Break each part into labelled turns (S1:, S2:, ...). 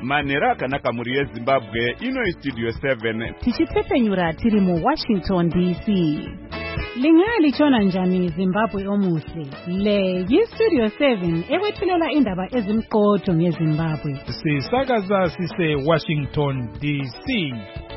S1: manhero akanaka muri yeZimbabwe. Ino iStudio 7
S2: tichipfepfenyura tiri mu Washington DC. Lingaya lichona njani Zimbabwe omuhle. Le yiStudio 7 ekwethulela indaba ezimqotho ngeZimbabwe.
S3: Sisakaza sise Washington DC.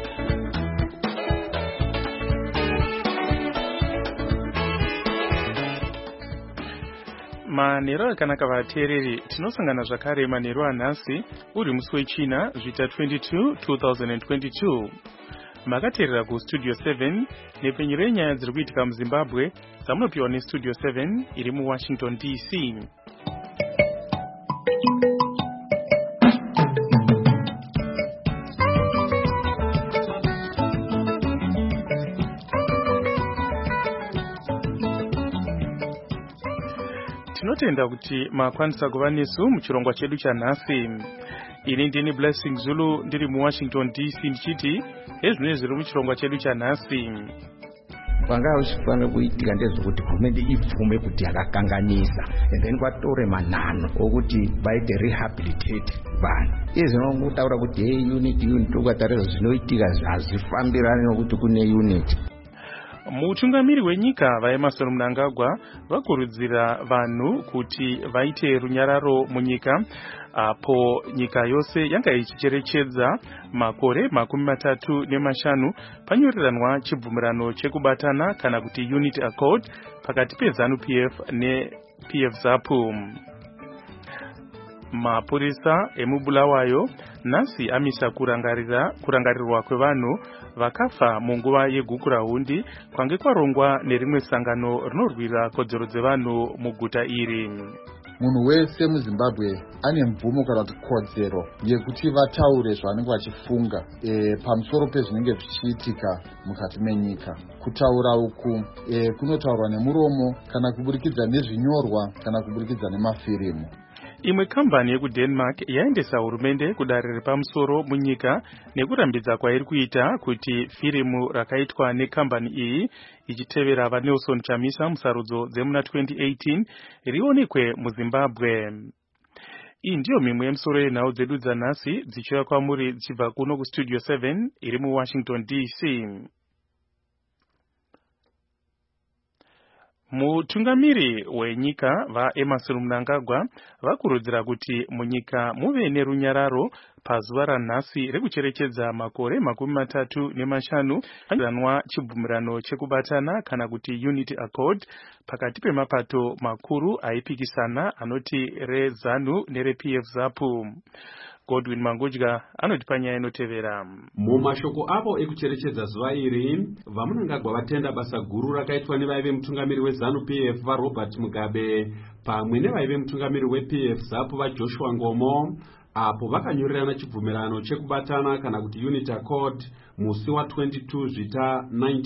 S4: Manhero akanaka vateereri, tinosangana zvakare manhero anhasi uri musi wechina zvita 22 2022. Makateerera kuStudio 7 nepfenyuro yenyaya dziri kuitika muZimbabwe dzamunopiwa neStudio 7 iri muWashington DC. Tinotenda kuti makwanisa kuva nesu muchirongwa chedu chanhasi. Ini ndini Blessing Zulu ndiri muWashington DC ndichiti ezvino zviri muchirongwa chedu chanhasi.
S5: Panga uchifanira kuitika ndezvokuti hurumende ibvume kuti yakakanganisa and then kwatore manhano okuti vaite rehabilitate vanhu. Izvi zvinongutaura kuti hey unit ukatarisa zvinoitika hazvifambirani nokuti kune unit.
S4: Mutungamiri wenyika vaEmmerson Mnangagwa vakurudzira vanhu kuti vaite runyararo munyika apo nyika yose yanga ichicherechedza makore 35 panyoreranwa chibvumirano chekubatana kana kuti Unity Accord pakati peZANU-PF nePF ZAPU. Mapurisa emubulawayo nhasi amisa kurangarirwa kwevanhu vakafa munguva yegukurahundi kwange kwarongwa nerimwe sangano rinorwira kodzero dzevanhu muguta iri.
S6: Munhu wese muZimbabwe ane mvumo kana kuti kodzero yekuti vataure zvavanenge vachifunga pamusoro pezvinenge zvichiitika mukati menyika. Kutaura uku kunotaurwa nemuromo kana kuburikidza nezvinyorwa kana kuburikidza nemafirimu.
S4: Imwe kambani yekuDenmark yaendesa hurumende kudare repamusoro munyika nekurambidza kwairi kuita kuti firimu rakaitwa nekambani iyi ichitevera vaNelson Chamisa musarudzo dzemuna 2018 rionekwe muZimbabwe. Iyi ndiyo mimwe yemisoro yenhau dzedu dzanhasi dzichiuya kwamuri dzichibva kuno kuStudio 7 iri muWashington DC. Mutungamiri wenyika vaEmmerson Mnangagwa vakurudzira kuti munyika muve nerunyararo pazuva ranhasi rekucherechedza makore 35 panyoreranwa chibvumirano chekubatana kana kuti Unity Accord pakati pemapato makuru aipikisana anoti reZANU nerePF ZAPU. Godwin Mangudya anotipa nyaya inotevera.
S7: Mumashoko avo ekucherechedza zuva iri, vaMnangagwa vatenda basa guru rakaitwa nevaive mutungamiri weZANU-PF vaRobert Mugabe pamwe nevaive mutungamiri wePF ZAPU vaJoshua Ngomo apo vakanyorerana chibvumirano chekubatana kana kuti Unity Accord musi wa22 zvita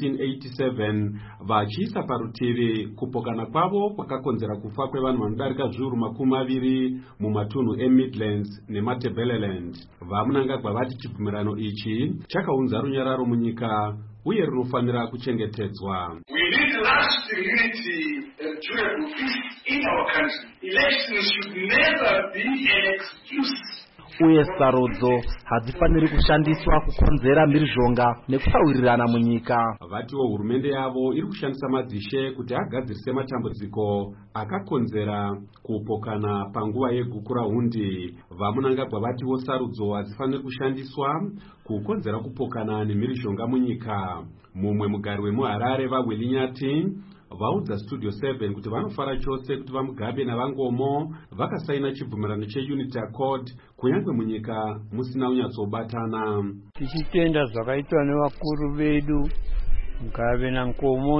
S7: 1987 vachiisa parutivi kupokana kwavo kwakakonzera kufa kwevanhu vanodarika zviuru 20 mumatunhu eMidlands neMatabeleland. VaMnangagwa vati chibvumirano ichi chakaunza runyararo munyika uye runofanira kuchengetedzwa.
S8: We need lasting unity and durable peace in our country. Elections should never be an excuse.
S9: Uye sarudzo hadzifaniri kushandiswa kukonzera mhirizhonga nekutaurirana munyika.
S7: Vatiwo hurumende yavo iri kushandisa madzishe kuti agadzirise matambudziko akakonzera kupokana panguva yegukurahundi. VaMnangagwa vatiwo sarudzo hadzifaniri kushandiswa kukonzera kupokana nemhirizhonga munyika. Mumwe mugari wemuHarare vaWilly Nyati vaudza Studio 7 kuti vanofara chose kuti vaMugabe naVangomo vakasaina chibvumirano cheUnity Accord kunyange munyika musina unyatsobatana.
S10: Tichitenda zvakaitwa nevakuru vedu Mugabe naNgomo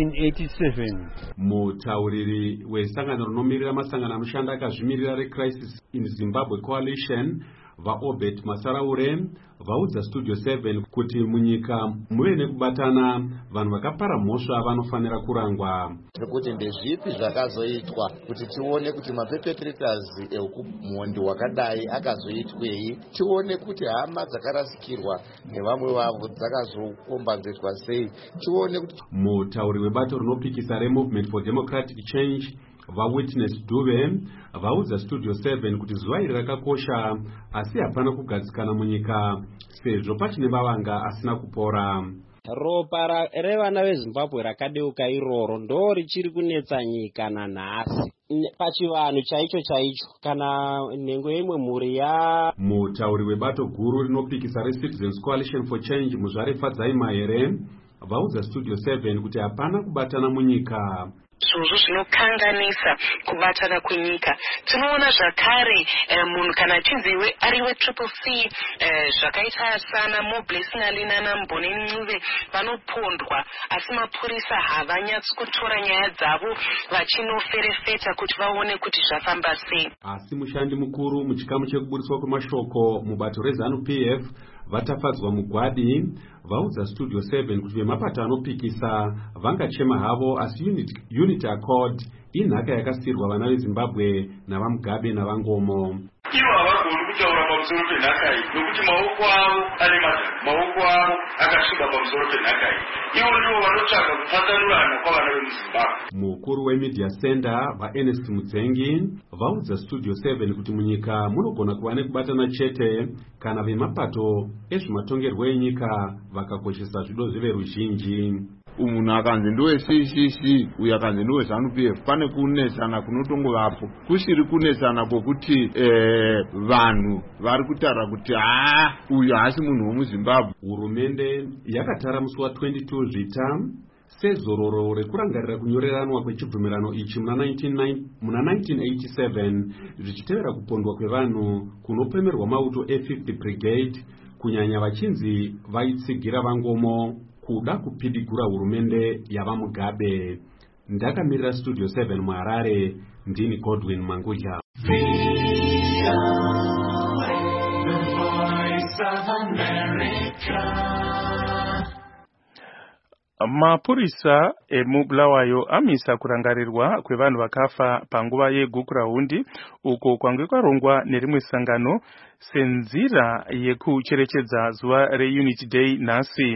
S10: 1987.
S7: Mutauriri wesangano rinomirira masangano anoshanda akazvimirira reCrisis in Zimbabwe Coalition vaObert Masaraure vaudza Studio 7 kuti munyika muve nekubatana vanhu vakapara mhosva vanofanira kurangwa.
S11: Kuti ndezvipi zvakazoitwa kuti tione kuti mapepetretors ekumhondi wakadai akazoitwei, tione kuti hama dzakarasikirwa nevamwe vavo dzakazokombanzedzwa sei, tione kuti.
S7: Mutauri webato rinopikisa reMovement for Democratic Change vaWitness Dube vaudza Studio 7 kuti zuva iri rakakosha asi hapana kugadzikana munyika sezvo pachine vavanga asina kupora.
S12: Ropa revana veZimbabwe rakadeuka iroro ndo richiri kunetsa nyika nanhasi pachivanhu chaicho kana nhengo imwe mhuri ya
S7: mutauri webato guru rinopikisa reCitizens Coalition for Change muzvarefadzai mahere vaudza Studio 7 kuti hapana kubatana munyika.
S13: Zvozvo zvinokanganisa kubatana kwenyika. Tinoona zvakare munhu kana achinziwe ariwe triple C zvakaita sana Moblessing Alina naMboneni Ncube vanopondwa asi mapurisa havanyatsi kutora nyaya dzavo vachinoferefeta kuti vaone kuti zvafamba sei.
S7: Asi mushandi mukuru muchikamu chekuburiswa kwemashoko mubato reZANU-PF vatafadzwa mugwadi vaudza Studio 7 kuti vemapato anopikisa vangachema havo asi Unity Accord inhaka yakasirwa vana veZimbabwe navaMugabe navangomo.
S8: Ivo havagoni kutaura pamusoro penhaka iyi nokuti maoko avo ane madhaka, maoko avo akasviba pamusoro penhaka iyi. Ivo ndivo vanotsvaga kupatsanurana kwavana vemuZimbabwe.
S7: Mukuru weMedia Center vaErnest Mudzengi vaudza Studio 7 kuti munyika munogona kuva nekubatana chete kana vemapato ezvematongerwo enyika vakakoshesa zvido zveveruzhinji.
S14: Munhu akanzi ndowe CCC uyu akanzi ndowe ZANU-PF pane kunesana kunotongovapo kusiri kunesana kwokuti vanhu vari kutaura kuti uyu haasi munhu womuZimbabwe.
S7: Hurumende yakatara musi wa22 Zvita sezororo rekurangarira kunyoreranwa kwechibvumirano ichi muna 1987 zvichitevera kupondwa kwevanhu kunopemerwa mauto e50 Brigade kunyanya vachinzi vaitsigira vangomo kuda kupidigura hurumende yavaMugabe. Ndakamirira Studio 7 muHarare, ndini Godwin Mangudya.
S4: Mapurisa emuBulawayo amisa kurangarirwa kwevanhu vakafa panguva yegukurahundi uko kwange kwarongwa nerimwe sangano senzira yekucherechedza zuva reUnity Day nhasi.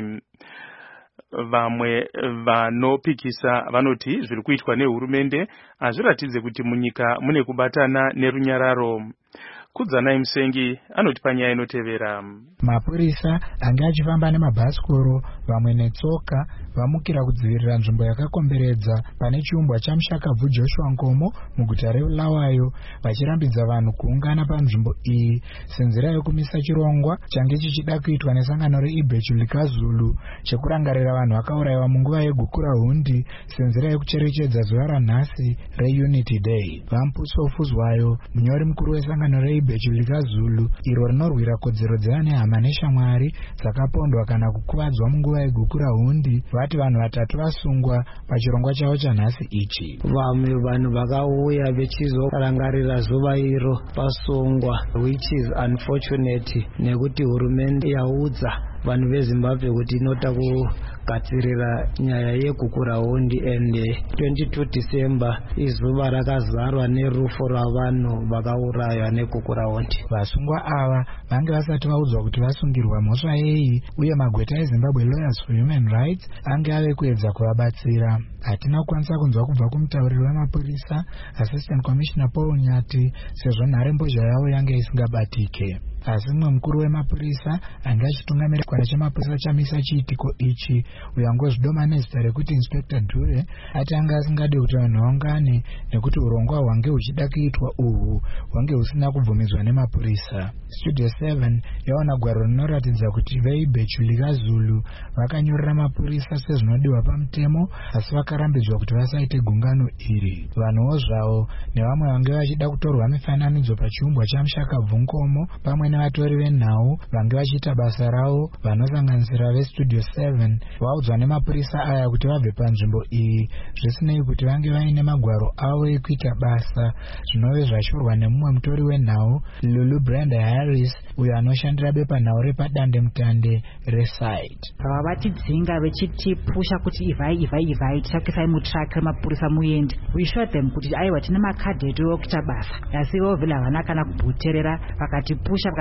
S4: Vamwe vanopikisa vanoti zviri kuitwa nehurumende hazviratidze kuti munyika mune kubatana nerunyararo. Kudzanai Musengi anoti panyaya inotevera.
S15: Mapurisa anga achifamba nemabhasikoro vamwe netsoka vamukira kudzivirira nzvimbo yakakomberedza pane chiumbwa chaMushakabvu Joshua Nkomo muguta reBulawayo vachirambidza vanhu kuungana panzvimbo iyi senzira yokumisa chirongwa change chichida kuitwa nesangano reIbhechu Likazulu chekurangarira vanhu vakaurayiwa munguva yegukurahundi senzira yekucherechedza zuva ranhasi reUnity Day. Vampuso Fuzwayo munyori mukuru wesangano reIbhechu Likazulu iro rinorwira kodzero dzevane hama neshamwari dzakapondwa kana kukuvadzwa munguva yegukurahundi vati vanhu vatatu vasungwa pachirongwa chavo chanhasi ichi.
S16: Vamwe vanhu vakauya vechizorangarira zuva iro pasungwa, which is unfortunate nekuti hurumende yaudza vanhu veZimbabwe kuti inota kugadzirira nyaya yegukurahundi and 22 December izuva rakazarwa nerufo rwavanhu vakauraywa negukurahundi.
S15: Vasungwa ava vange vasati vaudzwa kuti vasungirwa mhosva yei uye magweta eZimbabwe Lawyers for Human Rights ange ave kuedza kuvabatsira. Hatina kukwanisa kunzwa kubva kumutauriri wemapurisa Assistant Commissioner Paul Nyati sezvo nharembozha yavo yange isingabatike. Asi mumwe mukuru wemapurisa anga achitungamira chikwata chemapurisa chamisa chiitiko ichi uyo angozvidoma nezita rekuti Inspector Dure ati anga asingade kuti vanhu vaungane nekuti urongwa hwange huchida kuitwa uhwu hwange husina kubvumidzwa nemapurisa. Studio 7 yaona gwaro rinoratidza kuti veIbhechu Likazulu vakanyorera mapurisa sezvinodiwa pamutemo asi vakarambidzwa kuti vasaite gungano iri. Vanhuwo zvavo nevamwe vange vachida kutorwa mifananidzo pachiumbwa chaMushakabvu Nkomo pamwe nevatori venhau vange vachiita basa ravo vanosanganisira veStudio 7 vaudzwa nemapurisa aya kuti vabve panzvimbo iyi zvisinei kuti vange vaine magwaro avo ekuita basa zvinove zvashorwa nemumwe mutori wenhau Lulu Brenda Harris uyo anoshandira bepanhau repadande mutande resite.
S17: Vavatidzinga vechitipusha kuti ivhai titsvakisai mutraki remapurisa muende. We showed them kuti aiwa tina makadhi edu okuita basa asi ivo vile havana kana kubhuterera vakatipusha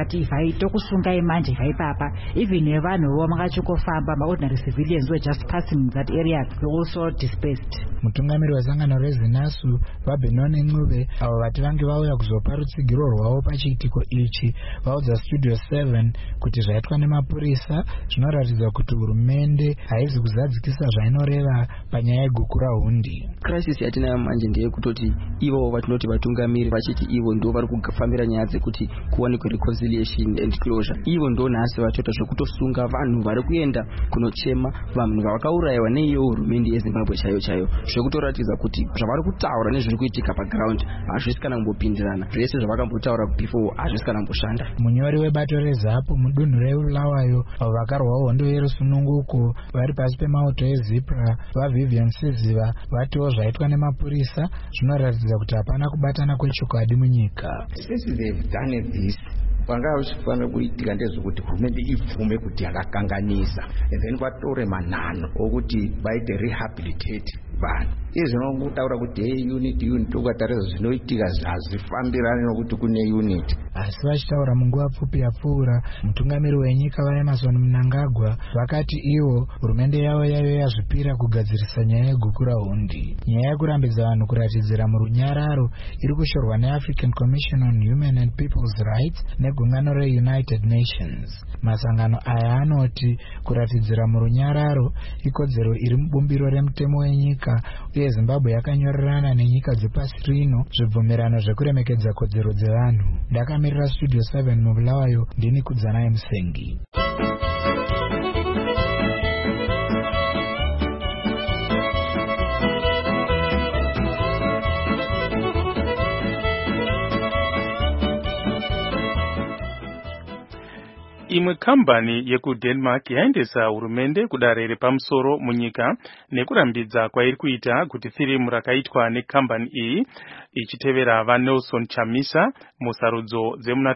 S17: vakati ivhai tokusungai manje ivhai papa. Even nevanhuwo makachikofamba, maordinary civilians were just passing that area, they also dispersed.
S15: Mutungamiri wesangano rezinasu vaBenoni Ncube avo vati vange vauya kuzopa rutsigiro rwavo pachiitiko ichi vaudza Studio 7 kuti zvaitwa nemapurisa zvinoratidza kuti hurumende haizi kuzadzikisa zvainoreva panyaya yegukura hundi.
S18: Crisis yatinayo manje ndeyekutoti ivo vatinoti vatungamiri vachiti ivo ndo vari kufambira nyaya dzekuti kuwanikwe reconciliation and closure. Ivo ndo nhasi vatoita zvekutosunga vanhu vari kuenda kunochema vanhu vakaurayiwa neiyo hurumende yeZimbabwe chaiyo chaiyo, zvekutoratidza kuti zvavari kutaura nezviri kuitika paground hazvisi kana kumbopindirana, zvese zvavakambotaura before hazvisi kana kumboshanda.
S15: Munyori webato reZAPU mudunhu reBulawayo avo vakarwa hondo yerusununguko vari pasi pemauto eZipra vaVivian Siziva vatiwo zvaitwa nemapurisa zvinoratidza kuti hapana kubatana kwechokwadi munyika.
S5: Since they've done this, panga uchifanira kuitika ndezvokuti hurumende ibvume kuti yakakanganisa, and then vatore manhano okuti vaite rehabilitate vanhu. Izvi zvinongutaura kuti hey unit ukatarisa zvinoitika zvazvifambirane nokuti kune unit.
S15: Asi vachitaura munguva pfupi yapfuura, mutungamiri wenyika vaEmmerson Mnangagwa vakati ivo hurumende yavo yaive yazvipira kugadzirisa nyaya yegukura hundi. Nyaya yekurambidza vanhu kuratidzira murunyararo iri kushorwa neAfrican Commission on Human and People's Rights negungano reUnited Nations. Masangano aya anoti kuratidzira murunyararo ikodzero iri mubumbiro remutemo wenyika, uye Zimbabwe yakanyorerana nenyika dzepasi rino zvibvumirano zvekuremekedza kodzero dzevanhu. Ndakamirira Studio 7 muBulawayo, ndini Kudzanaye Musengi.
S4: Imwe kambani yekuDenmark yaendesa hurumende kudare repamusoro munyika nekurambidza kwairi kuita kuti firimu rakaitwa nekambani iyi ichitevera vaNelson Chamisa musarudzo dzemuna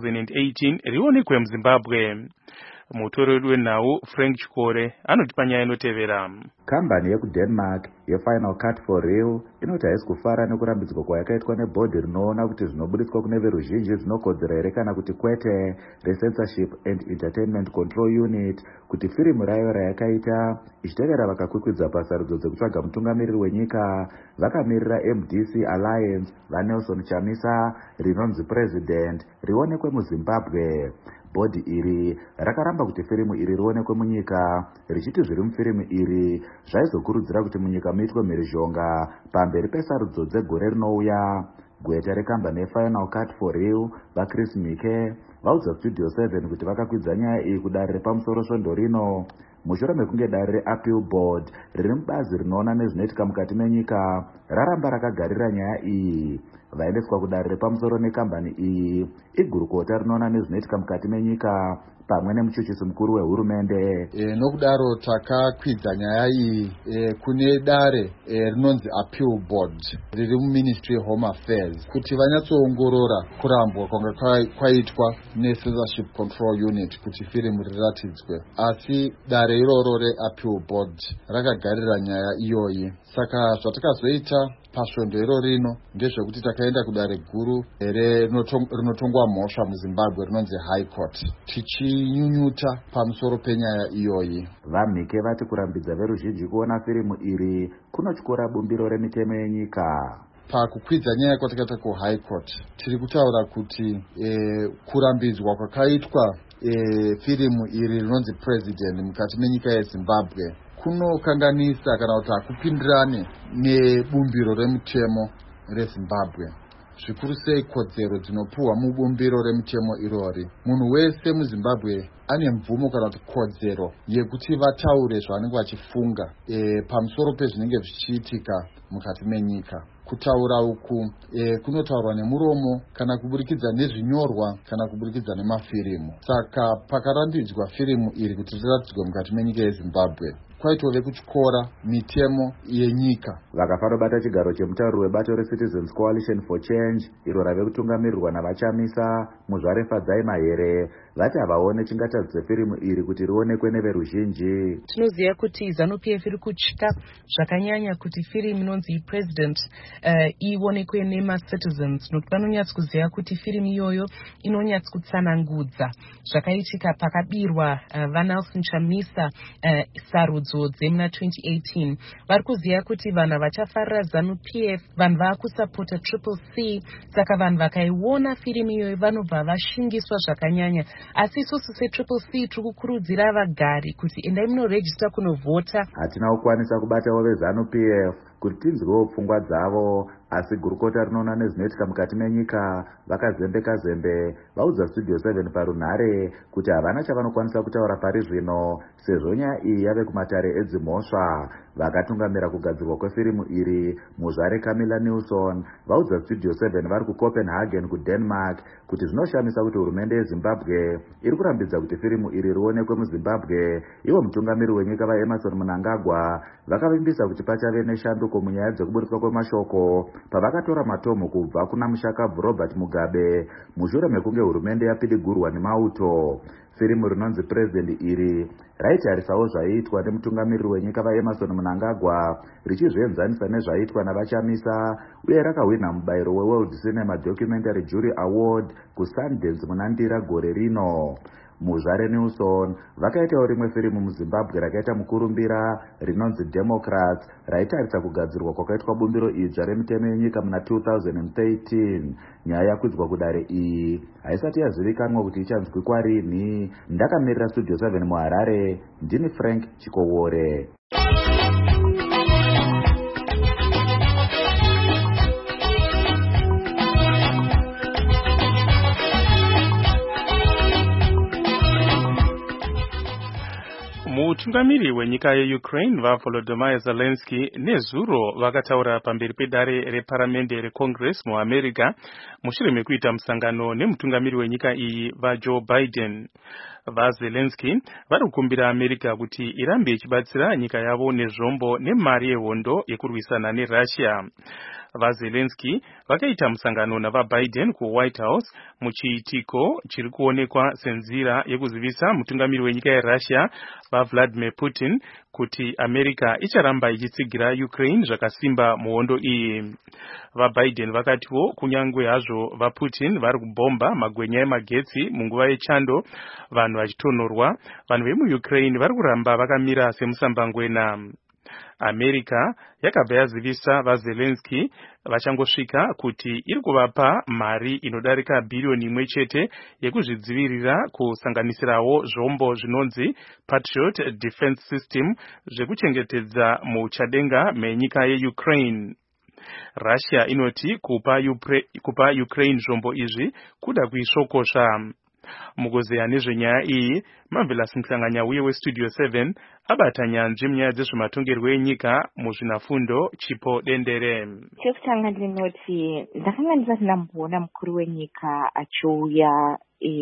S4: 2018 rionekwe muZimbabwe. Mutori wedu wenhau Frank Chikore anotipa nyaya inotevera.
S19: Kambani yekuDenmark yeFinal Cut for Real inoti haisi kufara nekurambidzwa kwayakaitwa nebhodhi rinoona kuti zvinobuditswa kune veruzhinji zvinokodzera here kana kuti kwete reCensorship and Entertainment Control Unit kuti firimu rayo rayakaita ichitevera vakakwikwidza pasarudzo dzekutsvaga mutungamiriri wenyika vakamirira MDC Alliance vaNelson Chamisa rinonzi President rionekwe muZimbabwe. Bhodhi iri rakaramba kuti firimu iri rionekwe munyika richiti zviri mufirimu iri zvaizokurudzira kuti munyika muitwe mhirizhonga pamberi pesarudzo dzegore rinouya. Gweta rekambani yeFinal Cut for Real vaChris Mike vaudza Studio 7 kuti vakakwidza nyaya iyi kudare repamusoro svondo rino mushure mekunge dare reAppeal Board riri mubazi rinoona nezvinoitika mukati menyika raramba rakagarira nyaya iyi. Vaendeswa kudare repamusoro nekambani iyi igurukota rinoona nezvinoitika mukati menyika pamwe nemuchuchisi mukuru wehurumende.
S6: Nokudaro takakwidza nyaya iyi kune dare rinonzi Appeal Board riri muMinistry of Home Affairs kuti vanyatsoongorora kurambwa kwanga kwaitwa neCensorship Control Unit kuti firimu riratidzwe, asi dare iroro reAppeal Board rakagarira nyaya iyoyi. Saka zvatakazoita pasvondo iro rino ndezvekuti takaenda kudare guru rinotongwa mhosva muZimbabwe rinonzi High Court tichinyunyuta pamusoro penyaya iyoyi.
S19: VaMhike vati kurambidza veruzhinji kuona firimu iri kunotyora bumbiro remitemo yenyika.
S6: Pakukwidza nyaya kwatakaita kuHigh Court tiri kutaura kuti kurambidzwa kwakaitwa firimu iri rinonzi President mukati menyika yeZimbabwe kunokanganisa kana kuti hakupindirane nebumbiro remutemo reZimbabwe, zvikuru sei kodzero dzinopuhwa mubumbiro remutemo irori. Munhu wese muZimbabwe ane mvumo kana kuti kodzero yekuti vataure zvavanenge vachifunga pamusoro pezvinenge zvichiitika mukati menyika. Kutaura uku kunotaurwa nemuromo kana kuburikidza nezvinyorwa kana kuburikidza nemafirimu. Saka pakarambidzwa firimu iri kuti riratidzwe mukati menyika yeZimbabwe kwaitove kuchikora mitemo yenyika.
S19: Vakafara bata chigaro chemutauri webato reCitizens Coalition for Change iro rave kutungamirirwa navachamisa Muzvarefadzai Mahere vati havaone chingatadzise firimu iri kuti rionekwe neveruzhinji.
S20: Tinoziva kuti ZANU-PF iri kutya zvakanyanya kuti firimu inonzi President ionekwe nema-citizens nokuti vanonyatsokuziva kuti firimu iyoyo inonyatsokutsanangudza zvakaitika pakabirwa vaNelson Chamisa sarudzo dzemuna 2018. Vari kuziva kuti vanhu vachafarira ZANU-PF vanhu vaakusapota Triple C, saka vanhu vakaiona firimu iyoyo vanobva vashingiswa zvakanyanya. Asi isusu seTriple C tiri kukurudzira vagari kuti endai munorejista kunovhota.
S19: Hatina kukwanisa kubatawo veZANU-PF kuti tinzwewo pfungwa dzavo, asi gurukota rinoona nezvinoitika mukati menyika vakazembeka zembe vaudza Studio 7 parunhare kuti havana chavanokwanisa kutaura pari zvino sezvo nyaya iyi yave kumatare edzimhosva. Vakatungamira kugadzirwa kwefirimu iri Muzvare Camilla Nilsson vaudza Studio 7 vari kuCopenhagen kuDenmark kuti zvinoshamisa kuti hurumende yeZimbabwe iri kurambidza kuti firimu iri rionekwe muZimbabwe. Ivo mutungamiri wenyika vaEmerson Mnangagwa vakavimbisa kuti pachave neshanduko munyaya dzekuburitswa kwemashoko pavakatora matomo kubva kuna mushakabvu Robert Mugabe mushure mekunge hurumende yapidigurwa nemauto. Firimu rinonzi President iri raitarisawo zvaiitwa nemutungamiriri wenyika vaEmerson Mnangagwa richizvienzanisa nezvaiitwa navachamisa uye rakahwina mubayiro weWorld Cinema Documentary Jury Award kuSundance muna Ndira gore rino. Muzvare Nilsson vakaitawo rimwe firimu muZimbabwe rakaita mukurumbira rinonzi Democrats raitarisa kugadzirwa kwakaitwa bumbiro idzva remitemo yenyika muna 2013. Nyaya yakwidзwa kudare iyi haisati yazivikanwa kuti ichanzwikwa rini. Ndakamirira Studio 7 muHarare, ndini Frank Chikowore.
S4: Mutungamiri wenyika yeUkraine vaVolodymyr Zelensky nezuro vakataura pamberi pedare reparamende reCongress muAmerica mushure mekuita musangano nemutungamiri wenyika iyi vaJoe Biden. VaZelensky vari kukumbira America kuti irambe ichibatsira nyika yavo nezvombo nemari yehondo yekurwisana neRussia. VaZelensky vakaita musangano navaBiden kuWhite House muchiitiko chiri kuonekwa senzira yekuzivisa mutungamiri wenyika yeRussia vaVladimir Putin kuti America icharamba ichitsigira Ukraine zvakasimba muhondo iyi. VaBiden vakatiwo kunyangwe hazvo vaPutin vari kubhomba magwenya emagetsi munguva yechando vanhu vachitonorwa, vanhu vemuUkraine vari kuramba vakamira semusambangwena. America yakabva yazivisa vaZelensky vachangosvika kuti iri kuvapa mari inodarika billion 1 chete yekuzvidzivirira kusanganisirawo zvombo zvinonzi Patriot Defense System zvekuchengetedza muchadenga menyika yeUkraine. Russia inoti kupa Ukraine zvombo izvi kuda kuisvokosva. Mugozeya nezvenyaya iyi Marvelous Mhlanganya uye weStudio 7 abata nyanzvi munyaya dzezvematongerwo enyika muzvinafundo Chipo Dendere.
S21: Chekutanga ndinoti ndakanga ndisati ndamboona mukuru wenyika achiuya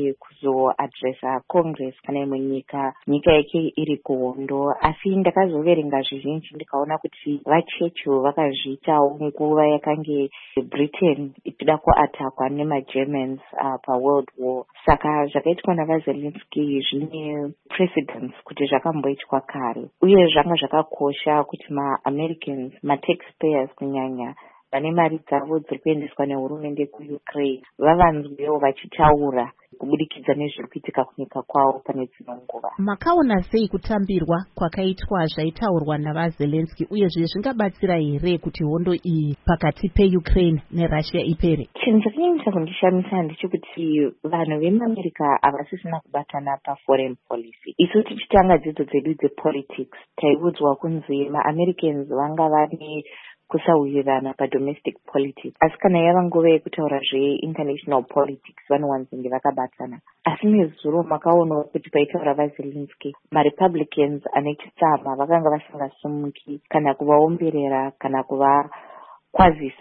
S21: kuzoadresa Congress kana imwe nyika yake iri kuhondo, asi ndakazoverenga zvizhinji ndikaona kuti vaChurchill vakazviitawo nguva yakange Britain ichida kuatakwa nemaGermans paWorld War. Saka zvakaitwa navaZelensky zvine precedence kuti zvakamboitwa kare, uye zvanga zvakakosha kuti maAmericans, mataxpayers kunyanya vane mari dzavo dziri kuendeswa nehurumende kuUkraine vavanzwewo vachitaura kubudikidza nezviri kuitika kunyika kwavo pane dzimwe nguva.
S2: Makaona sei kutambirwa kwakaitwa zvaitaurwa navaZelensky uyezve zvingabatsira here kuti hondo iyi pakati peUkraine neRussia ipere?
S21: Chinhu chakanyanyisa kundishamisa ndechekuti vanhu vemuAmerica havasisina kubatana paforeign policy. Isu tichitanga dzidzo dzedu dzepolitics taiudzwa kunzi maAmericans vanga vane kusawirirana padomestic politics, asi kana yava nguva yekutaura zveinternational politics vanowanzenge vakabatana. Asi nezuro makaonawo kuti paitaura vaZelensky maRepublicans ane chitsama vakanga vasingasumuki kana kuvaomberera kana kuvakwazisa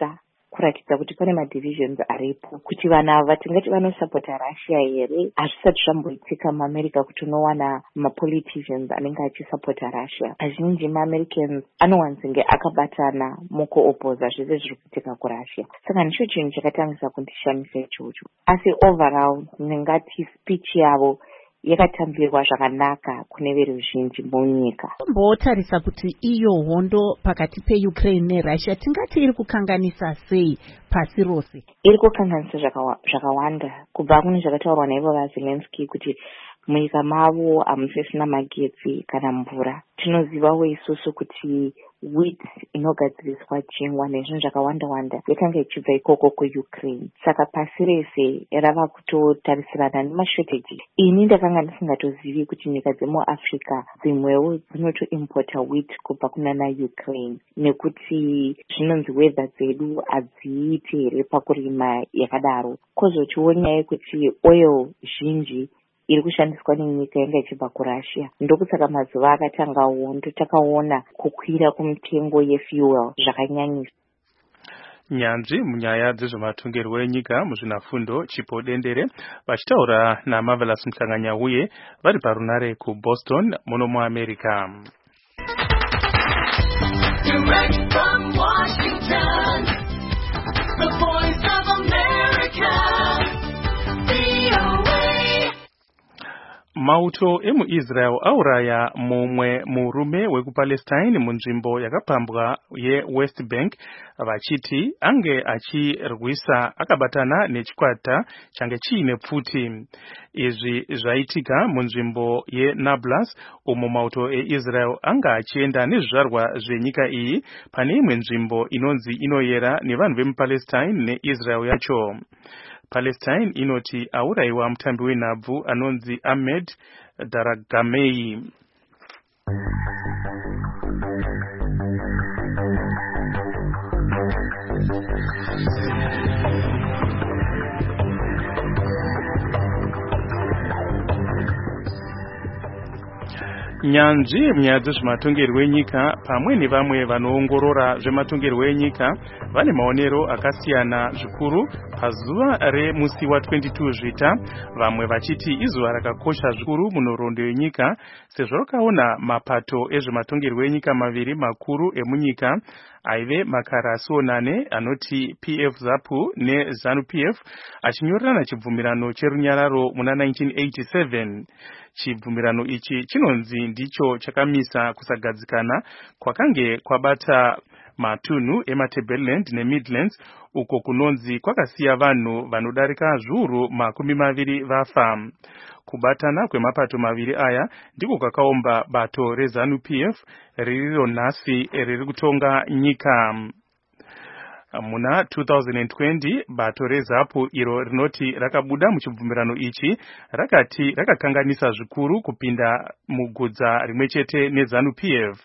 S21: kuratidza kuti pane madivisions aripo kuti vanhu ava tingati vanosapota Russia here. Hazvisati zvamboitika muAmerica kuti unowana mapoliticians anenge achisapota Russia. Azhinji maAmericans anowanzenge akabatana mukuopoza zvese zviri kuitika kuRussia. Saka ndicho chinhu chakatangisa kundishamisa ichocho. Asi overall ndingati speech yavo yakatambirwa zvakanaka kune veruzhinji munyika.
S2: Mbotarisa kuti iyo hondo pakati peUkraine neRussia tingati iri kukanganisa sei pasi rose?
S21: Iri kukanganisa zvakawanda kubva kune zvakataurwa naivo vaZelensky kuti munyika mavo hamusisina magetsi kana mvura. Tinozivawo isusu kuti wheat inogadziriswa chingwa nezvinhu zvakawanda-wanda yakanga ichibva ikoko kuUkraine. Saka pasi rese rava kutotarisirana nemashortage. Ini ndakanga ndisingatozivi kuti nyika dzemuAfrica dzimwewo dzinotoimpota wheat kubva kunana Ukraine nekuti zvinonzi weather dzedu hadziiti here pakurima yakadaro. Kozochionyai kuti oil zhinji iri kushandiswa nenyika yanga ichibva kuRussia. Ndokusaka mazuva akatangawo ndotakaona kukwira kumutengo yefuel zvakanyanyisa.
S4: Nyanzvi munyaya dzezvematongerwo enyika muzvinafundo Chipo Dendere vachitaura naMarvelous Mhlanganyauye vari parunare kuBoston muno muAmerica. Direct from Washington, the voice of America, VOA. Mauto emuIsrael auraya mumwe murume wekuPalestine munzvimbo yakapambwa yeWest Bank vachiti ange achirwisa akabatana nechikwata change chiine pfuti. Izvi zvaitika munzvimbo yeNablus umo mauto eIsrael anga achienda nezvizvarwa zvenyika iyi pane imwe nzvimbo inonzi inoyera nevanhu vemuPalestine neIsrael yacho. Palestine inoti aurayiwa mutambi wenhabvu anonzi Ahmed Daragamei. Nyanzvi munyaya dzezvematongerwo enyika pamwe nevamwe vanoongorora zvematongerwo enyika vane maonero akasiyana zvikuru pazuva remusi wa22 Zvita, vamwe vachiti izuva rakakosha zvikuru munhoroondo yenyika sezvo rakaona mapato ezvematongerwo enyika maviri makuru emunyika aive makarasionane anoti PF ZAPU neZANU PF achinyorerana chibvumirano cherunyararo muna 1987. Chibvumirano ichi chinonzi ndicho chakamisa kusagadzikana kwakange kwabata matunhu eMatabeleland neMidlands uko kunonzi kwakasiya vanhu vanodarika zviuru 20 vafa. Kubatana kwemapato maviri aya ndiko kwakaumba bato reZANU PF ririro nhasi riri kutonga nyika. Muna 2020 bato reZAPU iro rinoti rakabuda muchibvumirano ichi rakati rakakanganisa zvikuru kupinda mugudza rimwechete neZANU PF.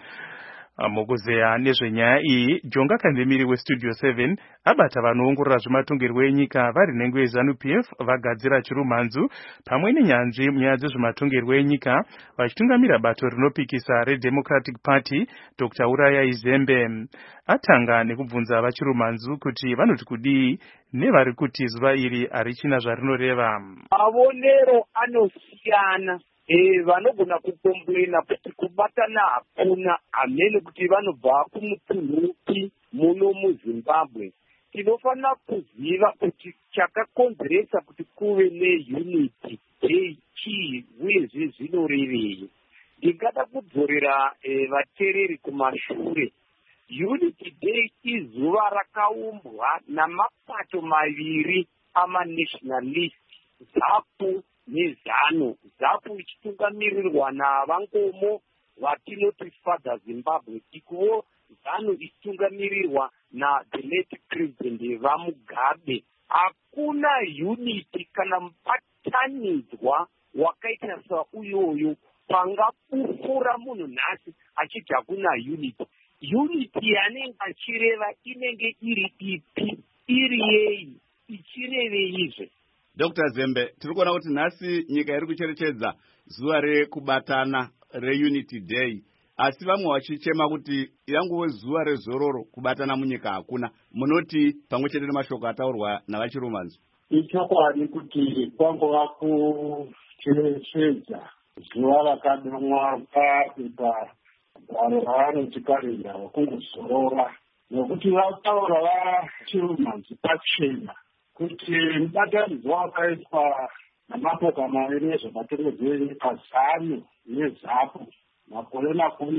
S4: Mukuzeya nezvenyaya iyi, Jonga Kandemiri weStudio 7 abata vanoongorora zvematongerwo enyika vari nhengo yeZANU PF vagadzira chirumhanzu pamwe nenyanzvi munyaya dzezvematongerwo enyika vachitungamira bato rinopikisa reDemocratic Party Dr. Uraya Zembe. Atanga nekubvunza vachirumhanzu kuti vanoti kudii nevari kuti zuva iri harichina zvarinoreva.
S1: Mavonero anosiyana. Vanogona kukomplena kuti kubatana hakuna amene kuti vanobva kumutunhupi muno muZimbabwe. Tinofanira kuziva kuti chakakonzeresa kuti kuve neunity chii uyezve zvinorevei. Ndingada kudzorera vateereri kumashure. Unity Day izuva rakaumbwa namapato maviri amanationalist, ZAPU neZANU. ZAPU ichitungamirirwa naVangomo vatinoti Father Zimbabwe, ikuwo ZANU ichitungamirirwa na the late president vaMugabe. Hakuna unity kana mubatanidzwa wakaita sauyoyo pangapufura munhu nhasi achiti hakuna unity. Unity yanenge achireva inenge iri ipi, iri yei, ichireveizve.
S22: Dr. Zembe, tiri kuona kuti nhasi nyika iri kucherechedza zuva rekubatana reUnity Day. asi vamwe vachichema kuti yanguve zuva rezororo kubatana munyika hakuna. Munoti pamwe chete nemashoko ataurwa navachiromanzo?
S1: Ichokwadi kuti kwangova kucherechedza zuva rakadomwa papepa gwaro ravanoti karenda vakungozorora, nokuti vataura vachiromanzo pachena kuti mubatanidzwa wakaitwa namapoka maviri ezvematongodzero pazano nezapu makore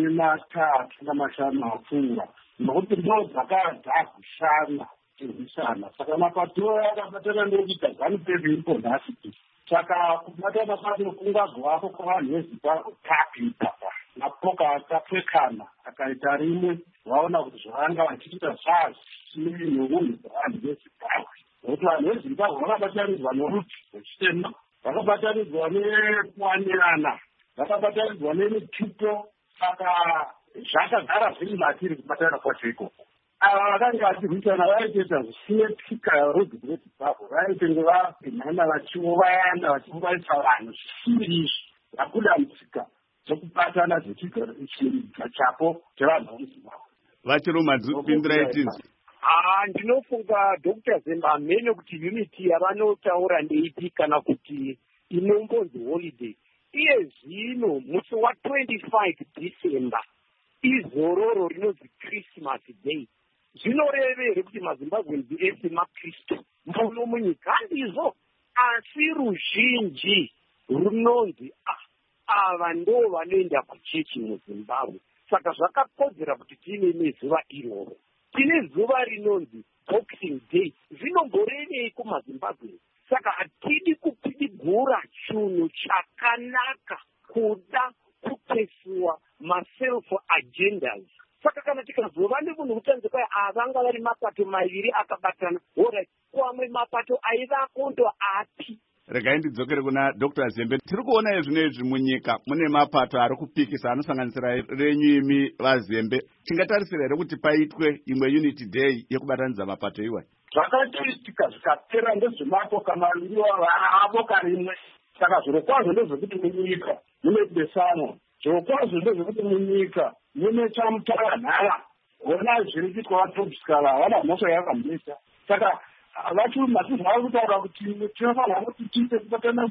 S1: 30 apfuura, nokuti ndo dzakadzagushana tirwisana. Saka mapato akabatana ndokuita ZANU-PF iripo nhasi. Saka kubatana kwacho kungagwako kwavanhu veZimbabwe kapitapa mapoka akapfekana akaita rimwe, vaona kuti zvavanga vachiita zvazinhunhu dzavanhu veZimbabwe, nokuti vanhu veZimbabwe vakabatanidzwa noruti rwechitema, vakabatanidzwa nekuwanirana, vakabatanidzwa nemitupo. Saka zvakagara zviri matiri kubatana kwacho ikoko. Ava vakanga vachirwisana vaitoita zvisine tsika yorudzi rweZimbabwe, vaitenge vapinhana vachiovayana vachiuvaisa vanhu zvisiri izvi, vakuda mutsika dzekubatana zvechiga chapo chevanhu veZimbabwe.
S22: Vachiromanzo pindirai tinzi.
S1: Ndinofunga Dr. Zemba amene kuti unity yavanotaura ndeipi kana kuti inombonzi holiday. Iye zvino musi wa25 December izororo rinonzi Christmas Day. Zvinorevere kuti maZimbabwenzi ese maKristu muno munyika ndizvo, asi ruzhinji runonzi ava ndo vanoenda kuchechi muZimbabwe. Saka zvakakodzera kuti tine nezuva iroro. Tine zuva rinonzi Boxing Day. Zvinomborevei kumaZimbabwe? Saka hatidi kupidigura chinhu chakanaka kuda kupesiwa maself agendas. Saka kana tikazova nemunhu kutanze kwai avanga vari mapato maviri akabatana, ora kwamwe mapato aivako ndo api?
S22: Regai ndidzokere kuna Dr. Zembe. Tiri kuona izvinezvi munyika mune mapato ari kupikisa anosanganisira renyu imi vaZembe. Tingatarisira here kuti paitwe imwe unity day yekubatanidza mapato iwayo?
S1: Zvakatoitika zvikapera ndezvemapoka maviri avaboka rimwe. Saka zvirokwazvo ndezvekuti munyika mune besanwa, zvirokwazvo ndezvekuti munyika mune chamutaranhara. Ona zviri kuitwa vatobskala havana mhosva yakamisa. Saka vachiromanzo vari kutaura kuti tinofanira kuti tiite kubatana.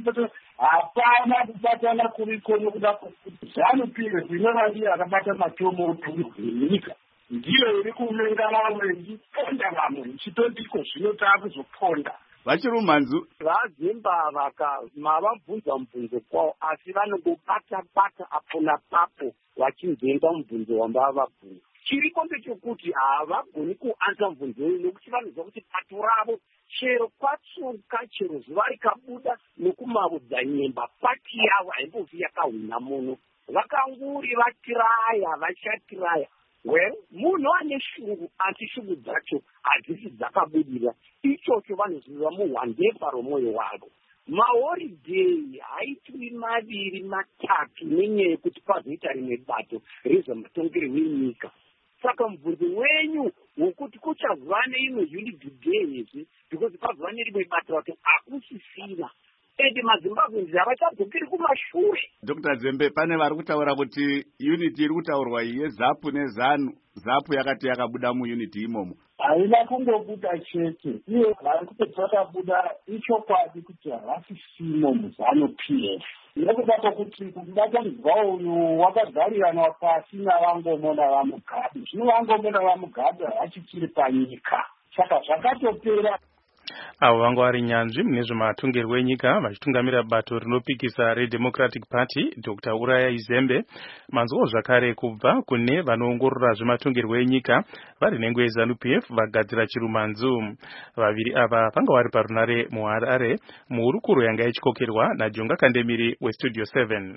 S1: Hapana kubatana kuriko nokuda kuti ZANU-PF inovangi akabata matomo utungu hwenyika ndiyo iri kumenga vamwe ichiponda vamwe ichitondiko zvino taakuzoponda.
S22: Vachiromanzo
S1: vaZemba mavabvunza mubvunzo kwavo, asi vanongobata-bata apo napapo vachinzenga mubvunzo wambavabvunza. Chiriko ndechekuti havagoni kuanza mubvunzo uyu nokuti vanoziva kuti pato ravo chero kwatsuka, chero zuva rikabuda nokumaudza nyemba, pati yavo haimbovi yakahwina muno. Vakanguri vatiraya, vachatiraya. Well, munhu ane shungu, asi shungu dzacho hadzisi dzakabudira. Ichocho vanoziva muhwandefa romwoyo wavo. Mahorideyi haitwi maviri matatu nenyaya yekuti pazoita rimwe bato rezvematongero wenyika. Saka mubvunzo wenyu wokuti kuchazova neimwe unity day idzi because pazova nerimwe bato rato hakusisina. Ende maZimbabwenzi havachadzokeri kumashure.
S22: Dr. Zembe, pane vari kutaura kuti unity iri kutaurwa yeZAPU neZANU, ZAPU yakati yakabuda muunity imomo.
S1: Haina kungobuda chete, iye vari kutoti vakabuda ichokwadi kuti havasisimo muZANU-PF. Nekuda kuti kubatanidzwa uyu wakagarirana pasi navangomona vaMugabe. Zvino vangomona vaMugabe havachichiri panyika. Saka zvakatopera.
S4: Avo vanga vari nyanzvi mune zvematongerwo enyika vachitungamira bato rinopikisa reDemocratic Party Dr. Uraya Izembe. Manzwawo zvakare kubva kune vanoongorora zvematongerwo enyika vari nhengo yeZANU-PF vagadzira chirumanzu. Vaviri ava vanga vari parunare muHarare muhurukuro yanga ichikokerwa naJonga Kandemiri weStudio 7.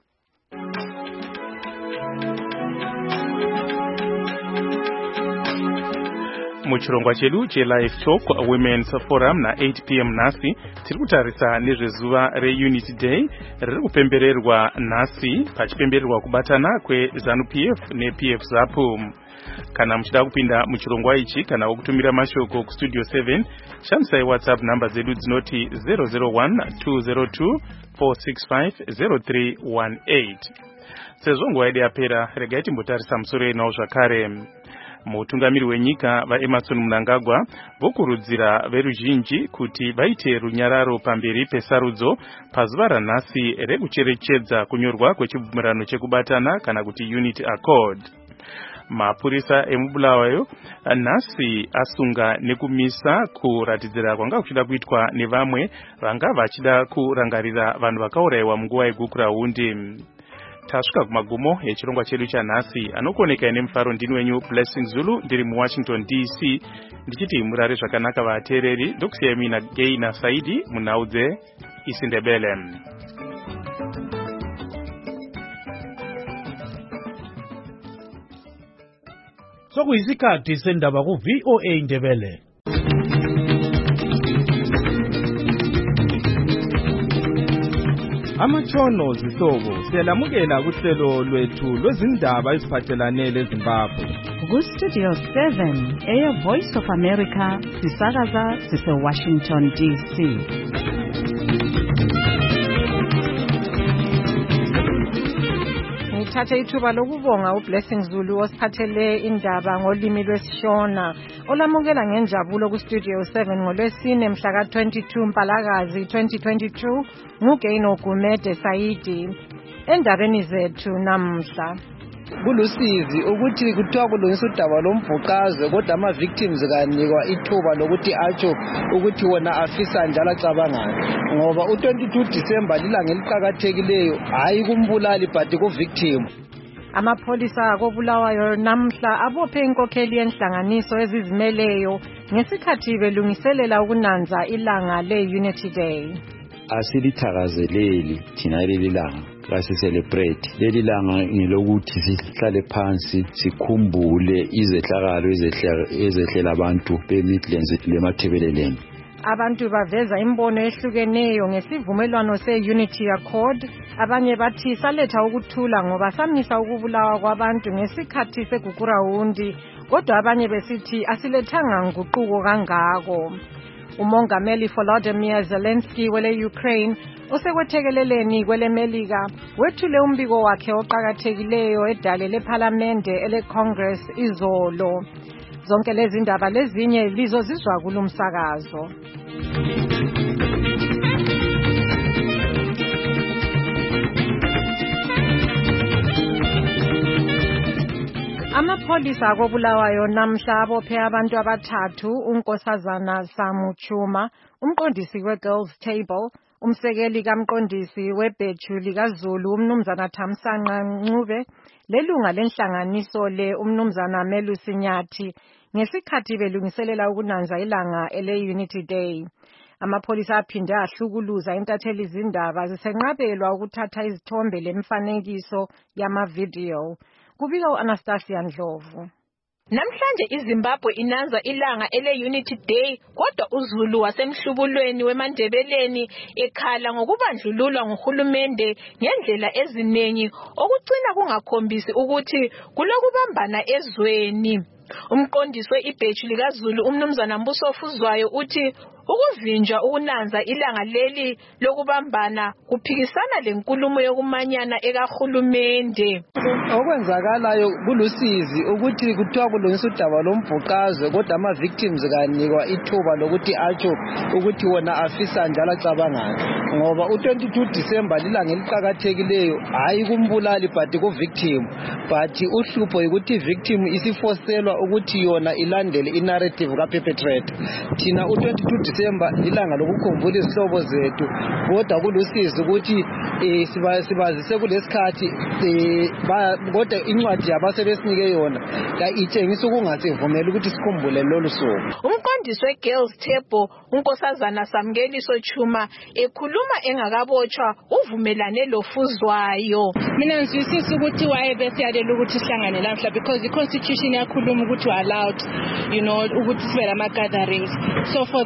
S4: Muchirongwa chedu cheLive Talk Women's Forum na8 p.m. nhasi tiri kutarisa nezvezuva reUnity Day riri kupembererwa nhasi pachipembererwa kubatana kweZANU-PF nePF ZAPU. kana muchida kupinda muchirongwa ichi kana kutumira mashoko ku studio 7 shamsai WhatsApp number zedu dzinoti 001-202-465-0318. Sezvo nguva yedu yapera, regai timbotarisa musoro enawo zvakare. Mutungamiri wenyika vaEmmerson Mnangagwa vokurudzira veruzhinji kuti vaite runyararo pamberi pesarudzo pazuva ranhasi rekucherechedza kunyorwa kwechibvumirano chekubatana kana kuti Unity Accord. Mapurisa emubulawayo nhasi asunga nekumisa kuratidzira kwanga kuchida kuitwa nevamwe vanga vachida kurangarira vanhu vakaurayiwa munguva yegukurahundi. Tasvika kumagumo echirongwa chedu chanhasi. Anokuoneka nemufaro ndini wenyu Blessing Zulu ndiri muWashington DC ndichiti murare zvakanaka vateereri. Ndokusiyai mina Gay naSaidi munhau dzeIsiNdebele.
S3: Sokuyisikhathi sendaba ku VOA Indebele.
S9: Amatshono zihlobo siyalamukela kuhlelo lwethu lwezindaba eziphathelane leZimbabwe.
S2: Ku Studio 7 Air Voice of America sisakaza sise-Washington DC.
S23: Ngithathe ithuba lokubonga uBlessing Zulu osiphathele indaba ngolimi lwesiShona olamukela ngenjabulo ku Studio 7 ngolwesine mhla ka-22 Mpalakazi 2022 nguGaino Gumede Saidi. Endabeni zethu namhla
S24: kulusizi ukuthi kuthiwa kulungisa udaba lombhuqazwe kodwa ama-victims kanikwa ithuba lokuthi atsho ukuthi wona afisa njalo acabangani ngoba u-22 Disemba lilanga eliqakathekileyo hayi kumbulali but ku-victim.
S23: Amapholisa akobulawayo namhla abophe inkokheli yenhlanganiso ezizimeleyo ngesikhathi belungiselela ukunanza ilanga le-Unity Day.
S25: Asilithakazeleli thina leli langa kasicelebrate leli langa ngelokuthi sihlale phansi sikhumbule izehlakalo ezehlela abantu beMidlands lemathebeleleni.
S23: Abantu baveza imbono ehlukeneyo ngesivumelwano se-Unity Accord. Abanye bathi saletha ukuthula ngoba samisa ukubulawa kwabantu ngesikhathi segugurahundi, kodwa abanye besithi asilethanga nguquko kangako. Umongameli Volodymyr Zelensky wele-Ukraine osekwethekeleleni kweleMelika wethule umbiko wakhe oqakathekileyo edale lephalamende ele-Congress izolo. Zonke lezi ndaba lezinye lizozizwa kulumsakazo. Amapholisa akobulawayo namhla abophe abantu abathathu, uNkosazana Samuchuma, umqondisi we-Girls Table, umsekeli kamqondisi webhethu likaZulu umnumzana Thamsanqa Ncube, lelunga lenhlanganiso le umnumzana Melusi Nyathi, ngesikhathi belungiselela ukunanza ilanga ele-Unity Day. Amapholisa aphinde ahlukuluza intatheli zindaba zisenqabelwa ukuthatha izithombe lemfanekiso yamavidiyo. Kubika u-Anastasia Ndlovu.
S26: Namhlanje iZimbabwe inanza ilanga ele-Unity Day, kodwa uZulu wasemhlubulweni weMandebeleni ekhala ngokubandlululwa nguhulumende ngendlela eziningi okugcina kungakhombisi ukuthi kulokubambana ezweni. Umqondisi we-ibhethu likaZulu umnumzana Mbuso Fuzwayo uthi ukuvinjwa ukunanza ilanga leli lokubambana kuphikisana lenkulumo yokumanyana ekahulumende.
S24: Okwenzakalayo kulusizi ukuthi kuthiwa kulungisa udaba lombhuqazwe kodwa ama-victims kanikwa ithuba lokuthi atsho ukuthi wona afisa njalo acabangani ngoba u-22 Disemba lilanga eliqakathekileyo hayi kumbulali but ku-victim, but uhlupho yikuthi i-victim isifoselwa ukuthi yona ilandele i-narrative ka-perpetrator. Thina u-22 Disemba lilanga lokukhumbula izihlobo zethu kodwa kulusizi ukuthi sibazise kulesikhathi kodwa incwadi yabasebesinike yona itshengisa ukungasivumeli ukuthi sikhumbule lolu suku.
S26: Umqondisi we-Girls Table uNkosazana Samngeliso Chuma ekhuluma engakabotshwa uvumelane loFuzwayo.
S27: Mina ngizwisisa ukuthi wayebesiyalela ukuthi sihlangane lamhla because i-constitution yakhuluma ukuthi we allowed ukuthi sibe lama gatherings, so for them ukuthi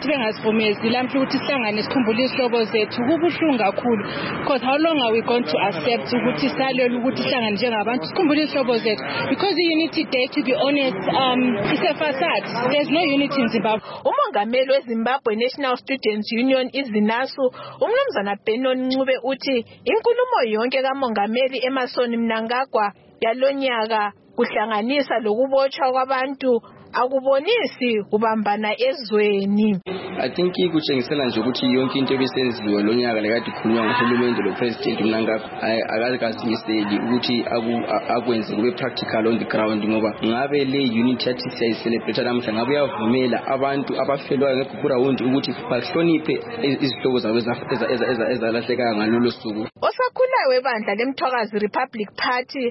S27: bengasivumezi lamhla ukuthi sihlangane sikhumbule isihlobo zethu kubuhlungu kakhulu because how long are we going to accept ukuthi salele ukuthi sihlangane njengabantu sikhumbule isihlobo zethu because the unity day to be honest it's a facade. There's no unity in Zimbabwe.
S26: Umongameli weZimbabwe National Students Union izinasu umnumzana Benon Ncube uthi inkulumo yonke kamongameli Emmerson Mnangagwa yalonyaka kuhlanganisa lokubotshwa kwabantu akubonisi kubambana ezweni.
S18: I think kutshengisela nje ukuthi yonke into ebisenziwe lonyaka lekade khulunywa nguhulumende lo president Mnangagwa akazikasiyiseli ukuthi akwenze kube practical on the ground ngoba ngabe le unity yathi siyayicelebrate namhla ngabe yavumela abantu abafelwayo ngeGugurawundi ukuthi bahloniphe izihlobo zabo ezalahleka ngalolo suku.
S26: Osakhulayo webandla lemthwakazi Republic Party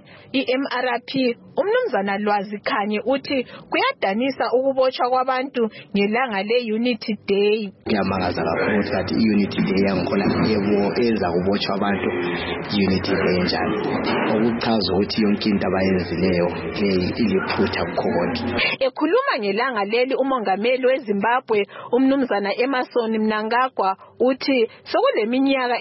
S26: iMRP umnumzana Lwazi Khanye uthi kuyadanisa ukubotshwa kwabantu ngelanga le Unity Day.
S7: Ngiyamangaza kakhulu ukuthi i-Unity Day yangikhona yebo enza kubotshwa abantu Unity Day njani. Okuchaza ukuthi yonke into abayenzileyo iliphutha kukhona.
S26: Ekhuluma ngelanga leli umongameli weZimbabwe umnumzana Emmerson Mnangagwa uthi sokuleminyaka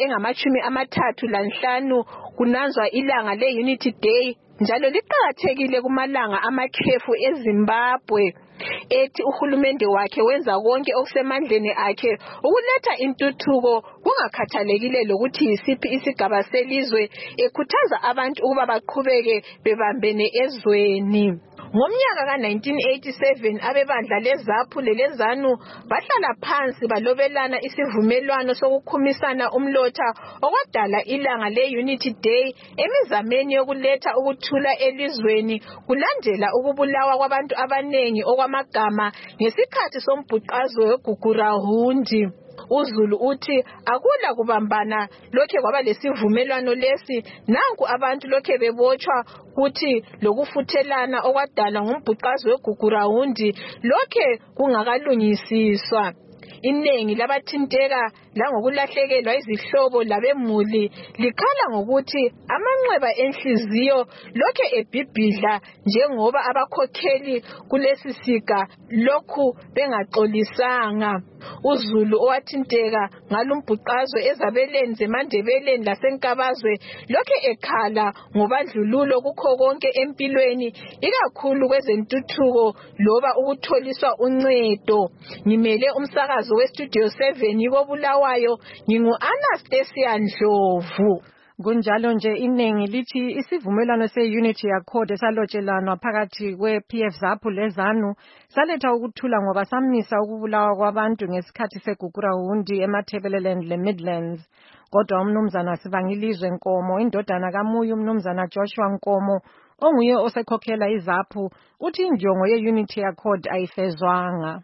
S26: engama-35 kunanzwa ilanga le Unity Day njalo liqhakathekile kumalanga amakhefu eZimbabwe. Ethi uhulumende wakhe wenza konke okusemandleni akhe ukuletha intuthuko kungakhathalekile lokuthi yisiphi isigaba selizwe ekhuthaza abantu ukuba baqhubeke bebambene ezweni. Ngomnyaka ka-1987 abebandla leZAPU lelezanu bahlala phansi balobelana isivumelwano sokukhumisana umlotha okwadala ilanga le-Unity Day emizameni yokuletha ukuthula elizweni kulandela ukubulawa kwabantu abanengi okwamagama ngesikhathi sombhuqazwe weGugurawundi. uZulu uthi akula kubambana lokhe kwaba lesivumelwano lesi nanku abantu lokhe bebotshwa kuthi lokufuthelana okwadala ngumbhuqazi weGugurawundi lokhe kungakalungisiswa. Inengi labathinteka langokulahlekelwa izihlobo labemuli likhala ngokuthi amanxeba enhliziyo lokhe ebhibhidla njengoba abakhokheli kulesi siga lokhu bengaxolisanga. uZulu owathinteka ngalumbhuqazwe ezabeleni zeMandebeleni laseNkabazwe lokhe ekhala ngobandlululo kukho konke empilweni ikakhulu kwezentuthuko loba ukutholiswa uncedo. Ngimele umsakazo weStudio 7 yikobulawayo ngingu-Anastasia Ndlovu.
S23: Kunjalo nje iningi lithi isivumelwano se-Unity Accord esalotshelanwa phakathi kwe-PF ZAPU leZANU saletha ukuthula ngoba samisa ukubulawa kwabantu ngesikhathi seGugurawundi eMatabeleland leMidlands. Kodwa umnumzana Sibangilizwe Nkomo indodana kaMuyi umnumzana Joshua Nkomo onguye osekhokhela iZAPU uthi injongo ye-Unity Accord ayifezwanga.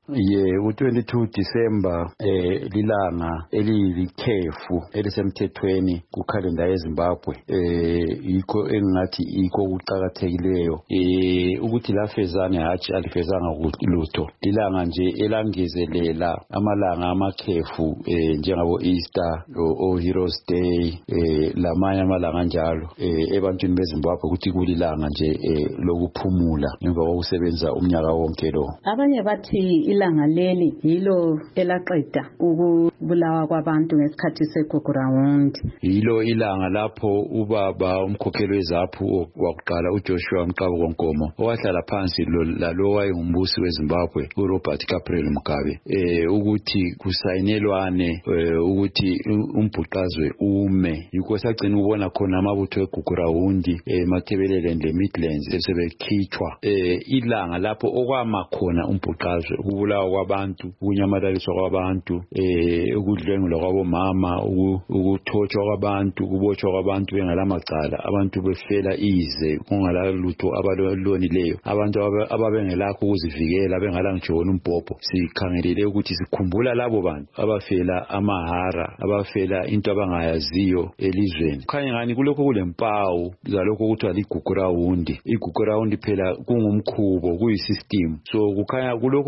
S25: U-22 December lilanga elilikhefu elisemthethweni kukhalenda yeZimbabwe yikho engathi yikho ukuqhakathekileyo ukuthi lafezane hatshi alifezanga lutho lilanga nje elangezelela amalanga amakhefu njengabo Easter o Heroes Day lamanye amalanga njalo ebantwini beZimbabwe ukuthi kulilanga nje lokuphumula ngemva kokusebenza umnyaka wonke lo.
S8: Abanye bathi ilanga leli yilo elaqeda ukubulawa kwabantu ngesikhathi seGugurawundi.
S25: Yilo ilanga lapho ubaba umkhokheli weZAPU wakuqala uJoshua Mqabo Nkomo owahlala phansi lalo wayengumbusi weZimbabwe uRobert Gabriel Mugabe ukuthi kusayinelwane ukuthi umbhuqazwe ume yikho sagcina ubona khona amabutho eGugurawundi eMatabeleland leMidlands esebekhitshwa ilanga lapho okwama khona umbhuqazwe ukubulawa kwabantu ukunyamalaliswa kwabantu ukudlwengulwa kwabomama ukuthotshwa kwabantu ukubotshwa kwabantu bengalamacala abantu befela ize kungalalutho abalonileyo abantu ababengelakho ukuzivikela bengalangijona umbhobho. Sikhangelele ukuthi sikhumbula labo bantu abafela amahara abafela into abangayaziyo elizweni. Khanye ngani kulokho kulempawu zalokho kuthiwa liGugurawundi. iGugurawundi phela kungumkhubo kuyisystem so kukhanya kulokho kuhamba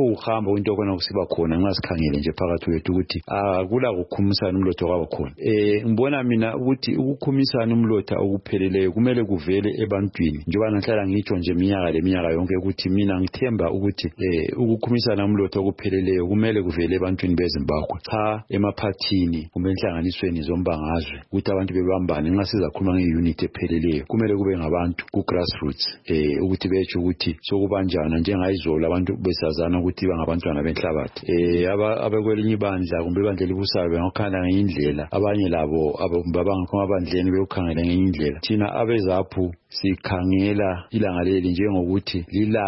S25: ukuhamba kwento khona kusiba khona nxa sikhangele nje phakathi kwethu ukuthi akula ukukhumisana umlotha kwaba khona. Ngibona mina ukuthi ukukhumisana umlotha okupheleleyo kumele kuvele ebantwini njengoba nahlala ngitsho nje minyaka yonke ukuthi mina ngithemba ukuthi ukukhumisana umlotha okupheleleyo kumele kuvele ebantwini beZimbabwe, cha emaphathini kumbe enhlanganisweni zombangazwe, ukuthi abantu bebambane nxa sizakhuluma ngeunity epheleleyo kumele kube ngabantu ku grassroots ukuthi betsho ukuthi sokubanjana njengayizolo abantu besazana ukuthi bangabantwana benhlabathi. Abekwelinye ibandla kumbe ibandla elibusayo bengakhanda ngenye indlela, abanye labo abangakho abandleni bekukhangela ngenye indlela. Thina abezaphu sikhangela ilanga leli njengokuthi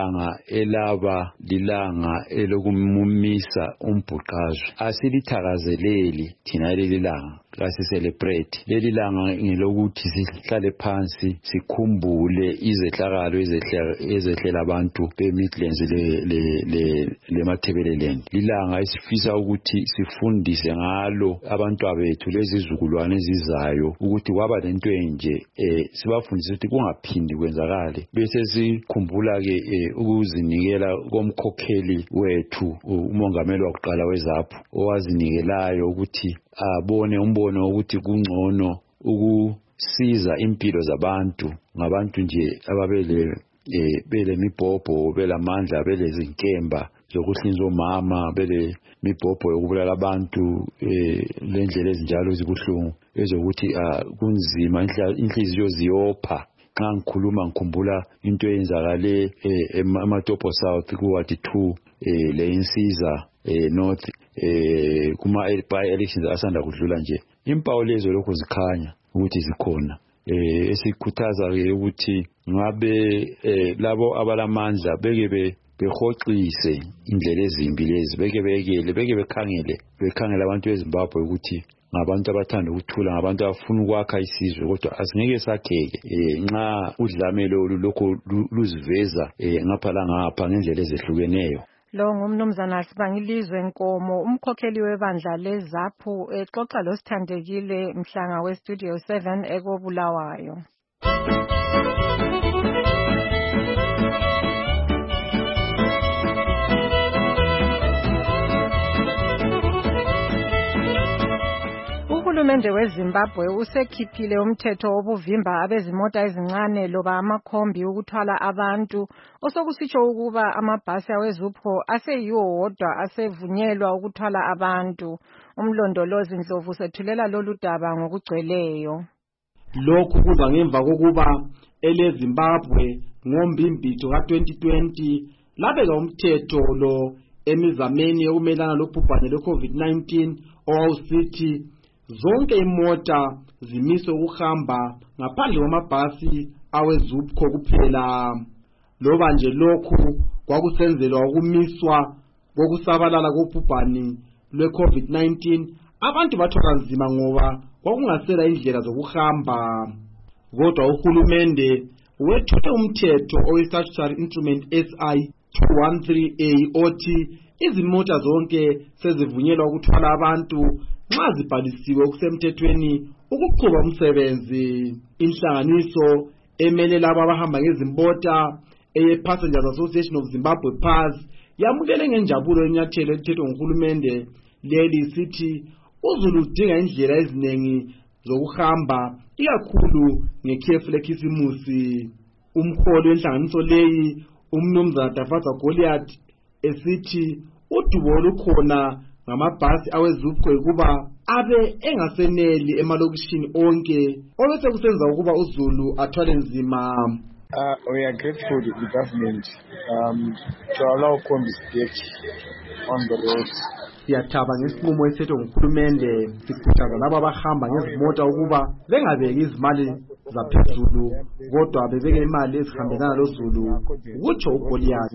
S25: lilanga elokumumisa umbhuqazwe. Asilithakazeleli thina leli langa, asicelebrate leli langa ngelokuthi sihlale phansi sikhumbule izehlakalo ezehlela abantu beMidlands le Matabeleland. Lilanga esifisa ukuthi sifundise ngalo abantwabethu lezizukulwane ezizayo ukuthi kwaba lento enje sibafundise ukuthi kungaphindi kwenzakale, bese sikhumbula ke ukuzinikela komkhokheli wethu umongameli wakuqala wezaphu owazinikelayo ukuthi abone umbono ukuthi kungcono ukusiza impilo zabantu ngabantu nje ababele mibhobho, belamandla, belezinkemba zokuhlinza omama, bele mibhobho yokubulala abantu lendlela ezinjalo zibuhlungu ezokuthi kunzima, inhliziyo ziyopha. Nxa ngikhuluma ngikhumbula into eyenzakale eMatopo South kuward 2 le insiza North kuma elections asanda kudlula nje. Impawu lezo lokho zikhanya ukuthi zikhona. Esikhuthaza ke ukuthi ngabe labo abalamandla beke behoxise indlela ezimbi lezi, beke bekhangele abantu beZimbabwe ukuthi ngabantu abathanda ukuthula, ngabantu abafuna ukwakha isizwe, kodwa asingeke sakheke nxa udlamelo lokho luziveza ngapha langapha ngendlela ezehlukeneyo.
S23: Lo ngumnumzana Sibangilizwe Nkomo, umkhokheli webandla leZaphu, exoxa loSithandekile Mhlanga weStudio 7 ekobulawayo. Uhulumende weZimbabwe usekhiphile umthetho wobuvimba abezimota ezincane loba amakhombi ukuthwala abantu, osokusitsho ukuba amabhasi aweZupho aseyiwo wodwa asevunyelwa ukuthwala abantu. Umlondolozi Ndlovu sethulela lolu daba ngokugcweleyo.
S10: Lokhu kuza ngemva kokuba eleZimbabwe ngoMbimbitho ka-2020 labeka umthetho lo emizameni yokumelana lobhubhane lwe-COVID-19 owawusithi zonke imota zimiswe ukuhamba ngaphandle kwamabhasi aweZupco kuphela. Loba nje lokhu kwakusenzelwa ukumiswa kokusabalala kobhubhane lwe-COVID-19, abantu bathwala nzima ngoba kwakungasela indlela zokuhamba. Kodwa uhulumende wethule umthetho oyi-Statutory Instrument SI 213A othi izimota zonke sezivunyelwa ukuthwala abantu nxa zibhalisiwe okusemthethweni ukuqhuba umsebenzi. Inhlanganiso emele labo abahamba ngezimota Passengers Association of Zimbabwe PAS yamukele ngenjabulo inyathelo elithethwe nguhulumende leli sithi uZulu udinga indlela eziningi zokuhamba ikakhulu ngekhefu lekhisimusi. Umholi wenhlanganiso leyi umnumzana Dafaza Goliath esithi udubo olukhona ngamabhasi aweZupco ukuba abe engaseneli emalokishini onke obese kusenza ukuba uZulu athwale nzima.
S11: We are grateful to the government to allow combis back on the road.
S10: Siyathaba ngesinqumo esethwe nguhulumende, sikhuthaza labo abahamba ngezimota ukuba bengabeki izimali zaphezulu kodwa bebeke imali ezihambelana loZulu, kutsho uGoliath.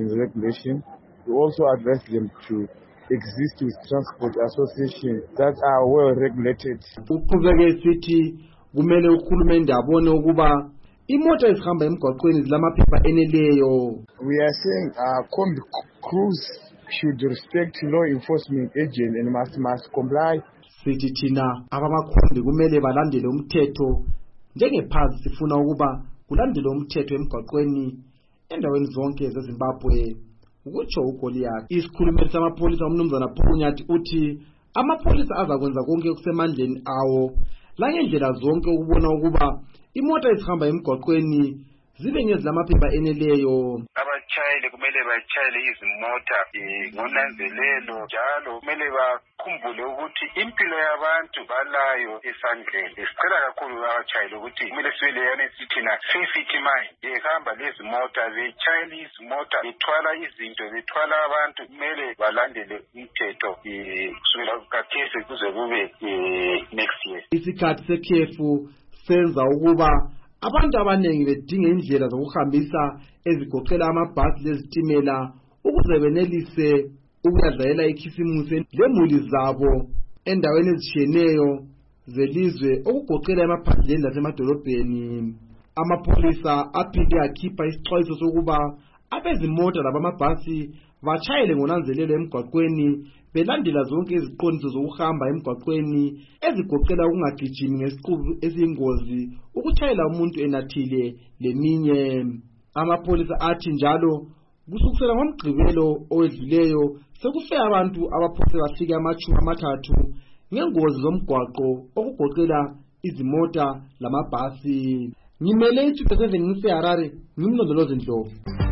S11: We also advise them to exist with transport associations that are well regulated.
S10: Uqhubeke sithi kumele uhulumende abone ukuba imota ezihamba emgwaqweni zilamaphepha eneleyo.
S11: We are saying combi crews should respect law enforcement agent and must comply.
S10: Sithi thina abamakhombi kumele balandele umthetho. Njengephazi sifuna ukuba kulandele umthetho emgwaqweni endaweni zonke zeZimbabwe. kutsho uGoliath. Isikhulumeli samapholisa umnumzana Phukunyathi uthi amapholisa azakwenza konke okusemandleni awo langendlela zonke ukubona ukuba imota ezihamba emgwaqweni zibe ngezilamaphepha eneleyo.
S5: Abashayeli kumele bashayele izimota ngonanzelelo, njalo kumele bakhumbule ukuthi impilo yabantu balayo esandleni. Sicela kakhulu abashayeli ukuthi kumele sibeleyane sithina safety mind. Behamba lezi mota, beshayela izimota, bethwala izinto, bethwala abantu, kumele balandele umthetho kusukela khathesi kuze kube next year.
S10: Isikhathi sekhefu senza ukuba abantu abaningi bedinga indlela zokuhambisa ezigoqela amabhasi lezitimela ukuze benelise ukuyadlalela ikhisimusi lemuli zabo endaweni ezishiyeneyo zelizwe okugoqela emaphandleni lasemadolobheni. Amapholisa aphinde akhipha isixwayiso sokuba abezimota labamabhasi bashayele ngonanzelelo emgwaqweni belandela zonke iziqondiso zokuhamba emgwaqweni ezigoqela ukungagijimi ngesiqubu esiyingozi, ukushayela umuntu enathile leminye. Amapholisa athi njalo kusukela ngoMgqibelo owedluleyo sekufe abantu abaphose bafika 30 ngengozi zomgwaqo okugoqela izimota lamabhasi. Ngimele iStudio 7 ngiseHarare, ngimlondoloze Ndlovu.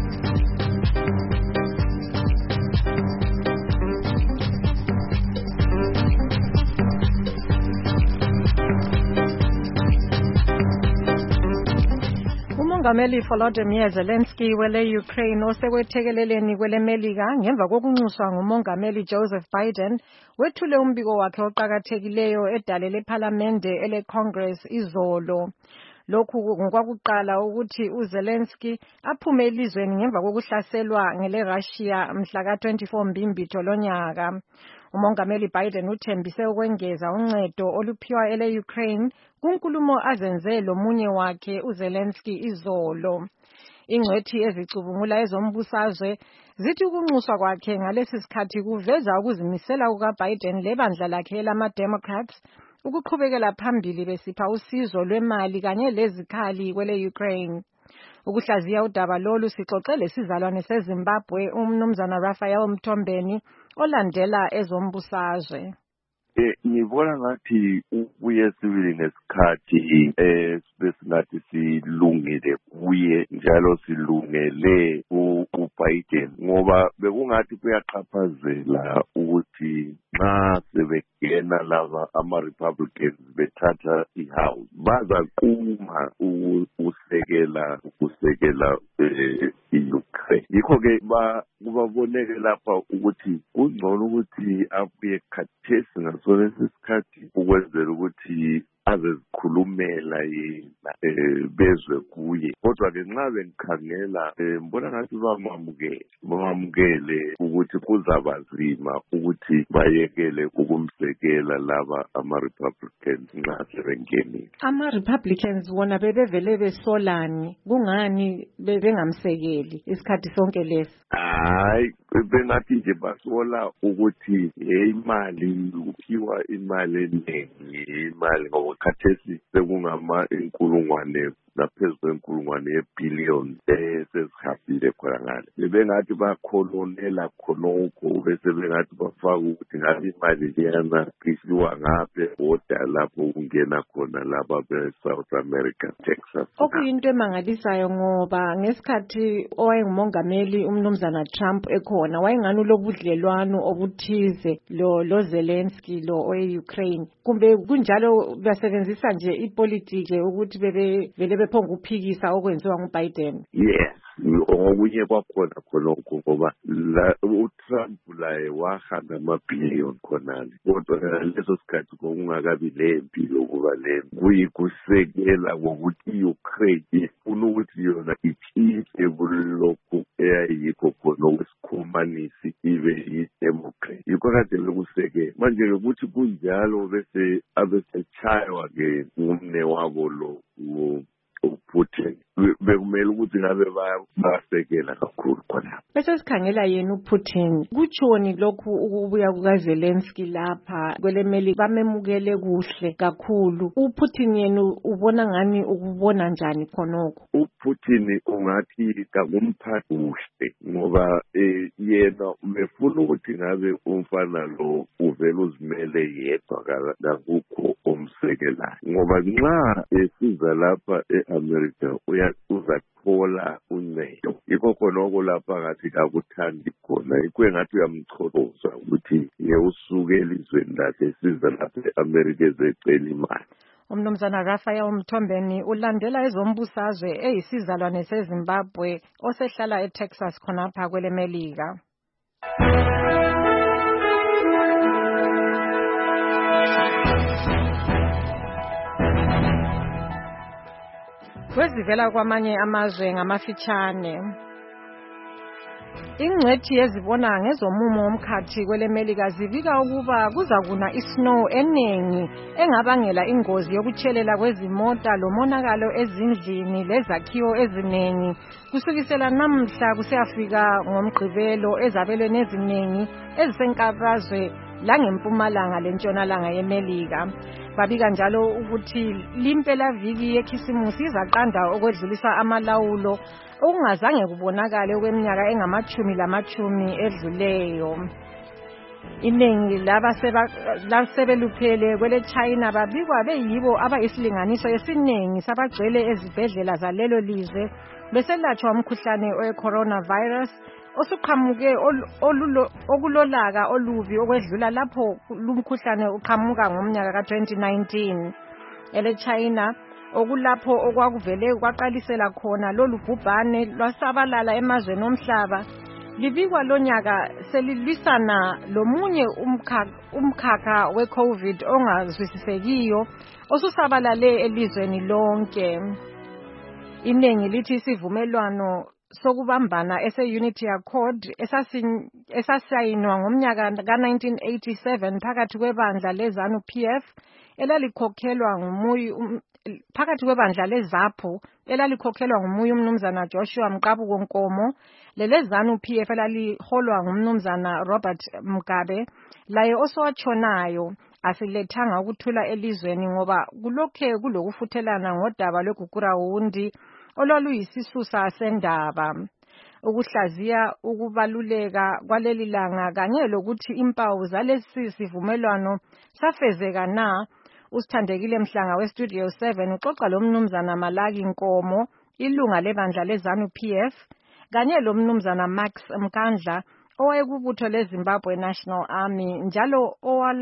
S23: uMongameli Volodymyr Zelensky wele-Ukraine osekwethekeleleni kweleMelika ngemva kokunxuswa nguMongameli Joseph Biden wethule umbiko wakhe oqakathekileyo edale lephalamende ele-Congress izolo. Lokhu ngokwakuqala ukuthi uZelensky aphume elizweni ngemva kokuhlaselwa ngele-Russia mhla ka-24 Mbimbitho lonyaka. uMongameli Biden uthembise ukwengeza uncedo oluphiwa ele-Ukraine kunkulumo azenze lomunye wakhe uZelensky izolo. Ingcwethi ezicubungula ezombusazwe zithi ukunxuswa kwakhe ngalesi sikhathi kuveza ukuzimisela kukaBiden lebandla lakhe lama-Democrats ukuqhubekela phambili besipha usizo lwemali kanye lezikhali kwele-Ukraine. Ukuhlaziya udaba lolu sixoxe lesizalwane seZimbabwe umnumzana Raphael Mthombeni olandela ezombusazwe.
S12: Ngibona ngathi ubuye sibili nesikhathi besingathi silungile kuye njalo silungele uBiden ngoba bekungathi kuyaqhaphazela ukuthi nxa sebegena laba ama-Republicans bethatha ihouse bazaquma ukusekela i-Ukraine. Yikho-ke kubaboneke lapha ukuthi kungcono ukuthi abuye khathesi ngaso lesi sikhathi ukwenzela ukuthi azezikhulumela yena bezwe kuye. Kodwa-ke nxa bengikhangela mbona ngathi bamamukele ukuthi kuzaba nzima ukuthi bayekele ukumsekela laba ama-Republicans nxa sebengenile.
S23: Ama-Republicans wona bebevele besolani, kungani bengamsekeli isikhathi sonke lesi?
S12: Hayi, bengathi nje basola ukuthi imali kuphiwa imali eningi, imali ngoba khathesi sekungama inkulungwane naphezu kwenkulungwane yebhiliyoni esezihambile khona ngale. Bebengathi bakholonela khonokho bese bengathi bafaka ukuthi ngabe imali liyana qishiwa ngaphe oda lapho kungena khona laba be-South America, Texas.
S23: Okuyinto emangalisayo ngoba ngesikhathi owayengumongameli umnumzana Trump ekhona wayengani lobudlelwano obuthize lo Zelensky lo owe-Ukraine. Kumbe kunjalo basebenzisa nje ipolitiki ukuthi vele bephonga ukuphikisa okwenziwa nguBiden?
S12: Yes. Okunye kwakhona khonokho ngoba uTrump laye wahanga amabhiliyoni khonale, kodwa leso sikhathi kokungakabi lempi lokuba kuyikusekela ngokuthi i-Ukraine ifuna ukuthi yona itshintshe kulokhu eyayikho khona okwesikhomanisi ibe yi-Democrat. Yikho kade bekusekela manje ukuthi kunjalo bese abesechaywa-ke ngumne wabo lo uPutin bekumele ukuthi ngabe basekela kakhulu khona.
S23: Bese sikhangela yena uPutin kutshoni lokhu ukubuya kukaZelensky lapha kwelemeli bamemukele kuhle kakhulu. uPutin yena ubona ngani ukubona njani khonoko?
S12: uPutin ungathi kakumphathi kuhle ngoba yena umefuna ukuthi ngabe umfana lo uvela uzimele yedwa kakukho omsekelayo ngoba nxa esiza lapha eAmerica uzathola uncedo yikho khonoko lapha ngathi kakuthandi khona ikwe ngathi uyamchothoza ukuthi usuke elizweni lakhe esiza lapha eAmerica ezecela imali.
S23: Umnumzana Raphael Mthombeni ulandela ezombusazwe eyisizalwane seZimbabwe osehlala eTexas khonapha kwelemelika. Kwezivela kwamanye amazwe ngamafitshane. Ingcwethi yezibona ngezomumo womkhathi kwelemelika zibika ukuba kuzakuna isnow enengi engabangela ingozi yokutshelela kwezimota lomonakalo ezindlini lezakhiwo ezinengi kusukisela namhla kusiyafika ngomgqibelo ezabelweni ezinengi ezisenkabazwe langempumalanga lentshonalanga yemelika. Babika njalo ukuthi limpelaviki yekhisimusi izaqanda okwedlulisa amalawulo okungazange kubonakale okweminyaka engamachumi edluleyo. Iningi labasebeluphele kwele China babikwa beyibo abayisilinganiso esinengi sabagcwele ezibhedlela zalelo lizwe beselatshwa umkhuhlane we-coronavirus osuqhamuke okulolaka olubi okwedlula lapho lumkhuhlane uqhamuka ngomnyaka ka-2019. Ele China okulapho okwakuvele kwaqalisela khona lolu bhubhane lwasabalala emazweni omhlaba libikwa lonyaka selilwisana lomunye umkhakha we-COVID ongazwisisekiyo osusabalale elizweni lonke. Iningi lithi isivumelwano sokubambana ese-Unity Accord esasayinwa ngomnyaka ka-1987 phakathi kwebandla leZANU-PF elalikhokhelwa ngumuye umnumzana Joshua Mqabuko Nkomo leleZANU-PF elaliholwa ngumnumzana Robert Mugabe laye osowatshonayo asilethanga ukuthula elizweni ngoba kulokhe kulokufuthelana ngodaba lweGugurawundi olwaluyisisusa sendaba. Ukuhlaziya ukubaluleka kwaleli langa kanye lokuthi impawu zalesi sivumelwano safezeka na. Usithandekile Mhlanga weStudio 7 uxoxa lomnumzana Malaki Nkomo ilunga lebandla leZANU-PF kanye lomnumzana Max Mkandla owayekubutho leZimbabwe National Army njalo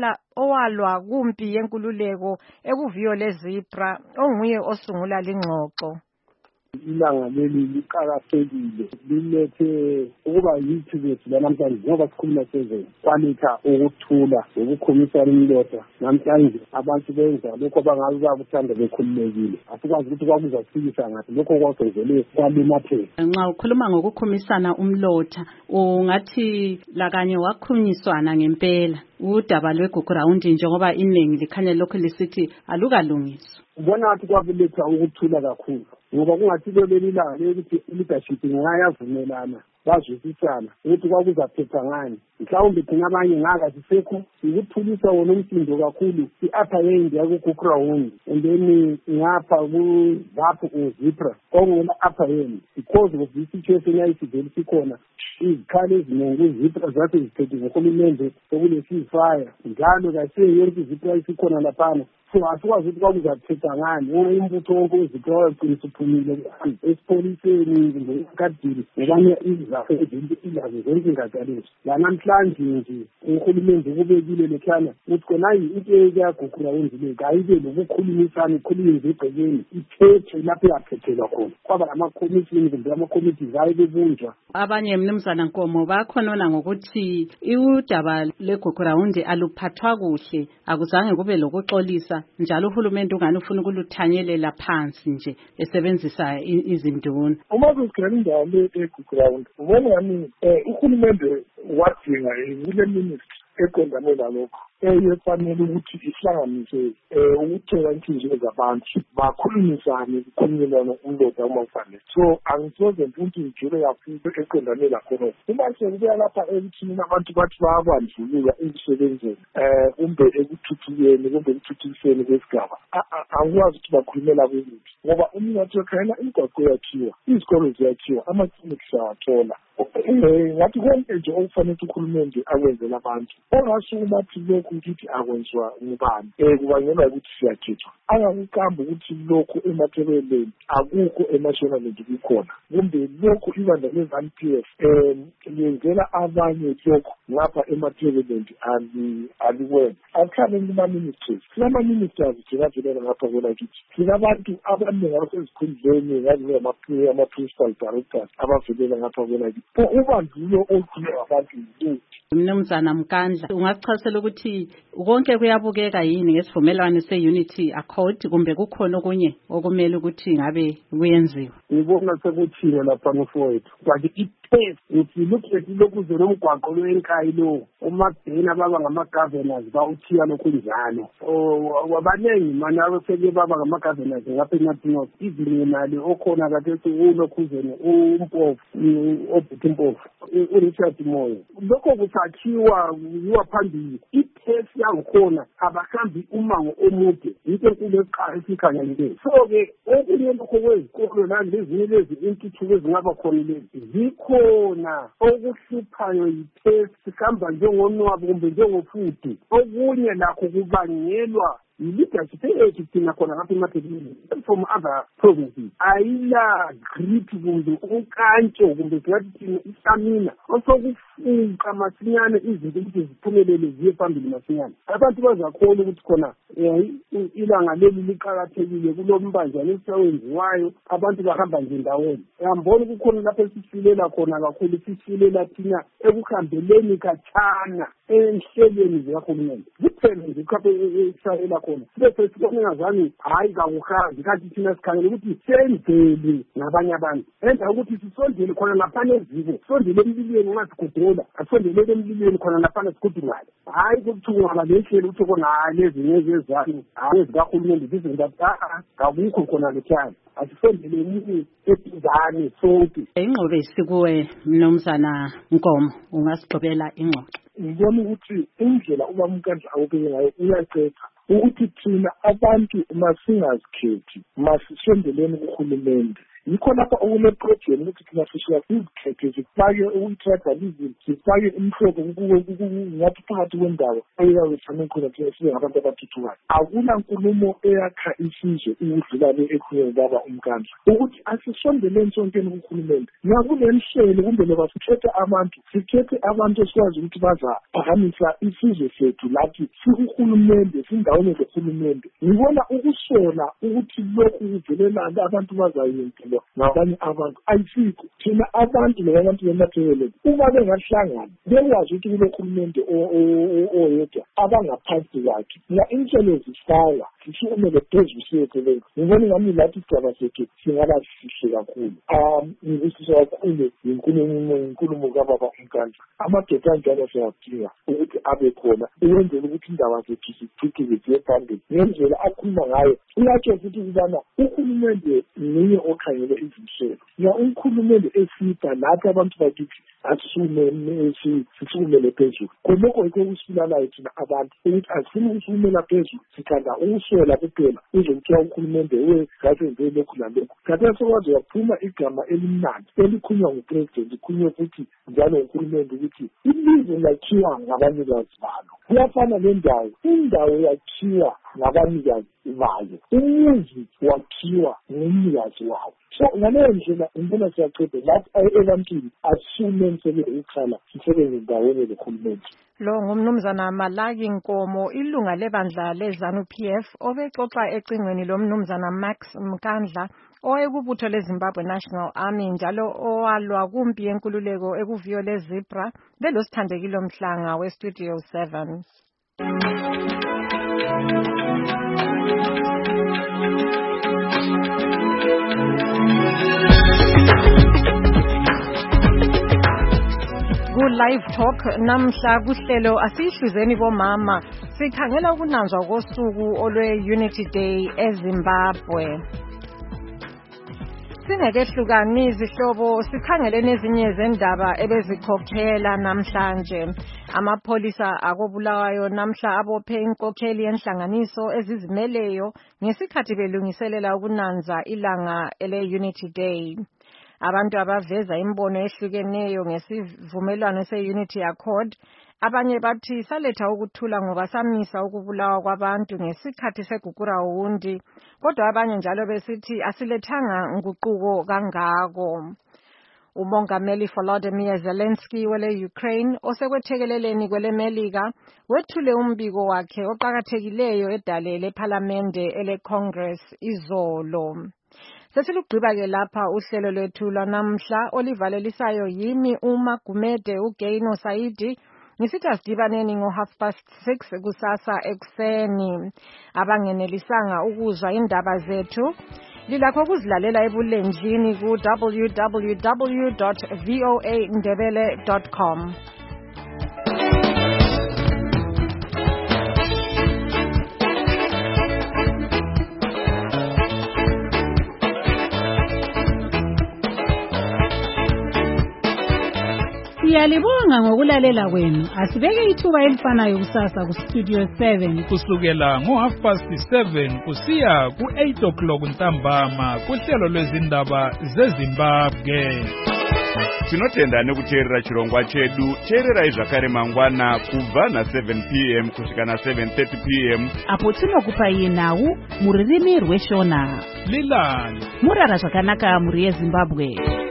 S23: owalwa kumpi yenkululeko ekuviyo leZipra onguye osungula lingxoxo.
S6: Ilanga leli liqakathekile lilethe ukuba yithi bethu namhlanje ngoba sikhuluma sezweni kwaletha ukuthula ukukhomisana imlotha namhlanje abantu benza lokho bangabe bakuthanda bekhululekile asikwazi ukuthi kwakuzasikisa ngathi lokho kwazenzele kwalimathela.
S8: Nxa ukhuluma ngokukhomisana umlotha ungathi lakanye wakhunyiswana ngempela udaba lweGugurawundi njengoba iningi likhanya lokho lisithi alukalungiswa.
S6: Ubona ukuthi kwabuletha ukuthula kakhulu ngoba kungathi lelilanga lokuthi leadership ngayavumelana bazwisisana ukuthi kwakuzaphetha ngani. Mhlawumbe thina abanye ngaka sisekho ukuthulisa wona umsindo kakhulu i-upper end yakuGugurawundi and then ngapha ku-ZAPU uZipra okungena upper end because of this situation yayisivele sikhona izikhali eziningi kuZipra zathi ziphethe ngohulumende okulesifaya njalo kasiye yonke iZipra isikhona laphana. So asikwazi ukuthi kwakuzaphetha ngani umbutho wonke uZipra waqinisa uphumile esipoliseni ngekadili ngabanye izakhe izazo zonke ingaqaliswa la namhlanje nje uhulumende kubekile lekhana ukuthi khona into eyaGugurawundi le kayibe lokukhulumisana ikhulunywe ebhekeni iphethe lapho yaphethelwa khona kwaba lama-commission kumbe ama-committees ayebebunjwa.
S8: Abanye mnumzana Nkomo bakhonona ngokuthi udaba lweGugurawundi aluphathwa kuhle akuzange kube lokuxolisa njalo uhulumende ungani ufuna ukuluthanyelela phansi nje esebenzisa izinduna.
S6: Uma kusikhona indawo eGugurawundi ubona ngani uhulumende wadinga kule ministry eqondane lalokho eyefanele ukuthi ihlanganise ukuthola inhliziyo zabantu bakhulumisane kukhulunyelana umloda uma kufanele. So angisoze ukuthi ngijule kakhulu eqondane lakhona uma sekubuya lapha ekuthini abantu bathi bayabandlulula emsebenzini kumbe ekuthuthukeni kumbe ekuthuthukiseni kwesigaba. Angikwazi ukuthi bakhulumela kweliphi ngoba umnotho wekhaya imigwaqo yakhiwa, izikolo ziyakhiwa, amaklinikhi siyawathola. Ngathi konke nje okufanele ukuthi uhulumende akwenzela abantu ongasuke bathi lokhu ukuthi akwenziwa ngubani kubangelwa ukuthi siyakhethwa. Angakuqamba ukuthi lokhu emathebeleni akukho emashonaland kukhona kumbe lokhu ibandla le-ZANU-PF lenzela abanye lokhu ngapha emathebeleni alikwenza. Akukhameni kuma-ministries, sinama-ministers singavelela ngapha kwelakithi, sinabantu abaningi abasezikhundleni ngazi ama-principal directors abavelela ngapha kwelakithi. Ubandlulo olukhuluma ngabantu yini?
S8: Mnumzana Mkandla, ungachasela ukuthi konke kuyabukeka yini ngesivumelwano se-Unity Accord kumbe kukhona okunye okumele ukuthi ngabe kuyenziwe?
S6: Ngibona sekuthile lapha mfowethu. Kanti i-test uthi lokhu lokhu zolomgwaqo lwenkayi lo uMabhena baba ngama-governors bawuthiya lokhu njalo. Wabanengi mana abaseke baba ngama-governors ngapha eNatinot. Izinyemali okhona kade ulokhuzeni uMpofu obhethe Mpofu uRichard Moyo. Lokho kusakhiwa yiwa phambili. I-test yangikhona abahambi umango omude yinto enkulu eqala esikhangeleke. So-ke okunye lokho kwezikolo lezinye lezi intuthuko ezingaba khona lezi zikhona okuhluphayo yi-test sihamba njengonwabo kumbe njengofuthi. Okunye lakho kubangelwa leadership ethu thina khona ngapha emathebeleni from other provinces ayila grit kumbe ukantsho kumbe singathi thina istamina osokufuqa masinyane izinto ukuthi ziphumelele ziye phambili masinyane. Abantu bazakhona ukuthi khona ilanga leli liqakathekile kulombanjana esiwenziwayo abantu bahamba nje ndawonye. Yambona kukhona lapho esisilela khona kakhulu sisilela thina ekuhambeleni khatshana enhlelweni zikahulumende. Kuphela nje khaphe esisayela khona bese sibone ngazani hayi kakuhazi kanti thina sikhangela ukuthi senzele nabanye abantu enza ukuthi sisondele khona lapha eziko sondele emlilweni ungasigodola asondele emlilweni khona lapha sigudungala hayi kuthungwa lehlelo ukuthi khona lezinye ezizani hayi zikahulumende izinto akukho khona lekhaya asifondele eminye eduzane sonke.
S8: Ingxoxo esikuwe Mnumzana Nkomo ungasigqibela ingxoxo.
S6: Ngibona ukuthi indlela uBamkandla awubeke ngayo uyacetha ukuthi thina abantu masingazikhethi masisondeleni kuhulumende. Yikho lapha okuneproject ukuthi thina sishiya sizikhethe zifake uyi-tribalism zifake imhlobo ngathi phakathi kwendawo eyawethane khona thina sibe ngabantu abathuthukayo. Akuna nkulumo eyakha isizwe ukudlula le ekhulunywa baba uMkandla ukuthi asisondeleni sonkeni kuhulumende. Nakulenhlelo kumbe loba sikhethe abantu esikwazi ukuthi bazaphakamisa isizwe sethu lathi sikuhulumende sindawone zohulumende. Ngibona ukusola ukuthi lokhu kuvelelana abantu bazayempilo ngabanye abantu ayisikho thina abantu nabantu bemathebeleni uma bengahlangana bekwazi ukuthi kulohulumende oyedwa abangaphansi kwakhe na inhlelo zifaka sishukumele phezulu siyetheleni. Ngibona ngami lathi isigaba sethu singaba sihle kakhulu. Ngibusisa kakhulu inkulumo kababa uMkandla. Amadoda anjalo siyadinga ukuthi abe khona ukwenzela ukuthi indaba zethu zithuthuke ziye phambili ngendlela akhuluma ngayo. Uyatsho futhi ukubana uhulumende ninye okhangele izinhlelo na umkhulumende esida lathi abantu bakithi asisukumele phezulu. Khonokho yikho kusibulalayo thina abantu ukuthi asifuni ukusukumela phezulu sithanda ukuswela kuphela uzokuthiwa uhulumende wegazenze lokhu lalokhu. Khathesi sokwazi yaphuma igama elimnandi elikhunywa ngupresident ikhunywe futhi njalo uhulumende ukuthi ilizwe lakhiwa ngabanikazi balo. Kuyafana nendawo indawo yakhiwa ngabanikazi bayo umuzi wakhiwa ngumnikazi wawo. So ngaleyo ndlela ngibona siyaqeda lathi ebantwini asisume msebenzi ukukhala sisebenze ndawonye nohulumende.
S23: Lo ngumnumzana Malaki Nkomo ilunga lebandla le-ZANU-PF obexoxa ecingweni lomnumzana Max Mkandla owayekubutho leZimbabwe National Army njalo owalwa kumpi yenkululeko ekuviyo leZebra belosithandekile Mhlanga weStudio 7. Ku-Live Talk namhla kuhlelo asiyihluzeni bomama sikhangela ukunanzwa kosuku olwe-Unity Day eZimbabwe. Singekehlukani izihlobo sikhangele nezinye zendaba ebezikhokhela namhlanje. Amapholisa akobulawayo namhla abophe inkokheli yenhlanganiso ezizimeleyo ngesikhathi belungiselela ukunanza ilanga ele-Unity Day. Abantu abaveza imbono ehlukeneyo ngesivumelwano se-Unity Accord, abanye bathi saletha ukuthula ngoba samisa ukubulawa kwabantu ngesikhathi segugurawundi, kodwa abanye njalo besithi asilethanga nguquko kangako. Umongameli Volodymyr Zelensky wele-Ukraine osekwethekeleleni kwele-Melika wethule umbiko wakhe oqakathekileyo edale lephalamende ele-Congress izolo. Sesilugqiba-ke lapha uhlelo lwethu lwanamhla olivalelisayo yimi uMagumede uGaino Saidi. Ngisithi asidibaneni ngo6:30 kusasa ekuseni. Abangenelisanga ukuzwa indaba zethu lilakho ukuzilalela ebulenjini ku www.voandebele.com.
S2: Siyalibonga ngokulalela kwenu. Asibeke ithuba elifanayo kusasa ku Studio 7
S3: kusukela ngo7:30 kusiya ku8 ntambama kuhlelo lwezindaba zeZimbabwe.
S22: Tinotenda nekuteerera chirongwa chedu. Teererai zvakare mangwana kubva na7 p.m. kusvika na7:30 p.m.
S2: apo tinokupai nhau muririmi rweshona.
S3: Lilani
S2: murara zvakanaka muri yeZimbabwe.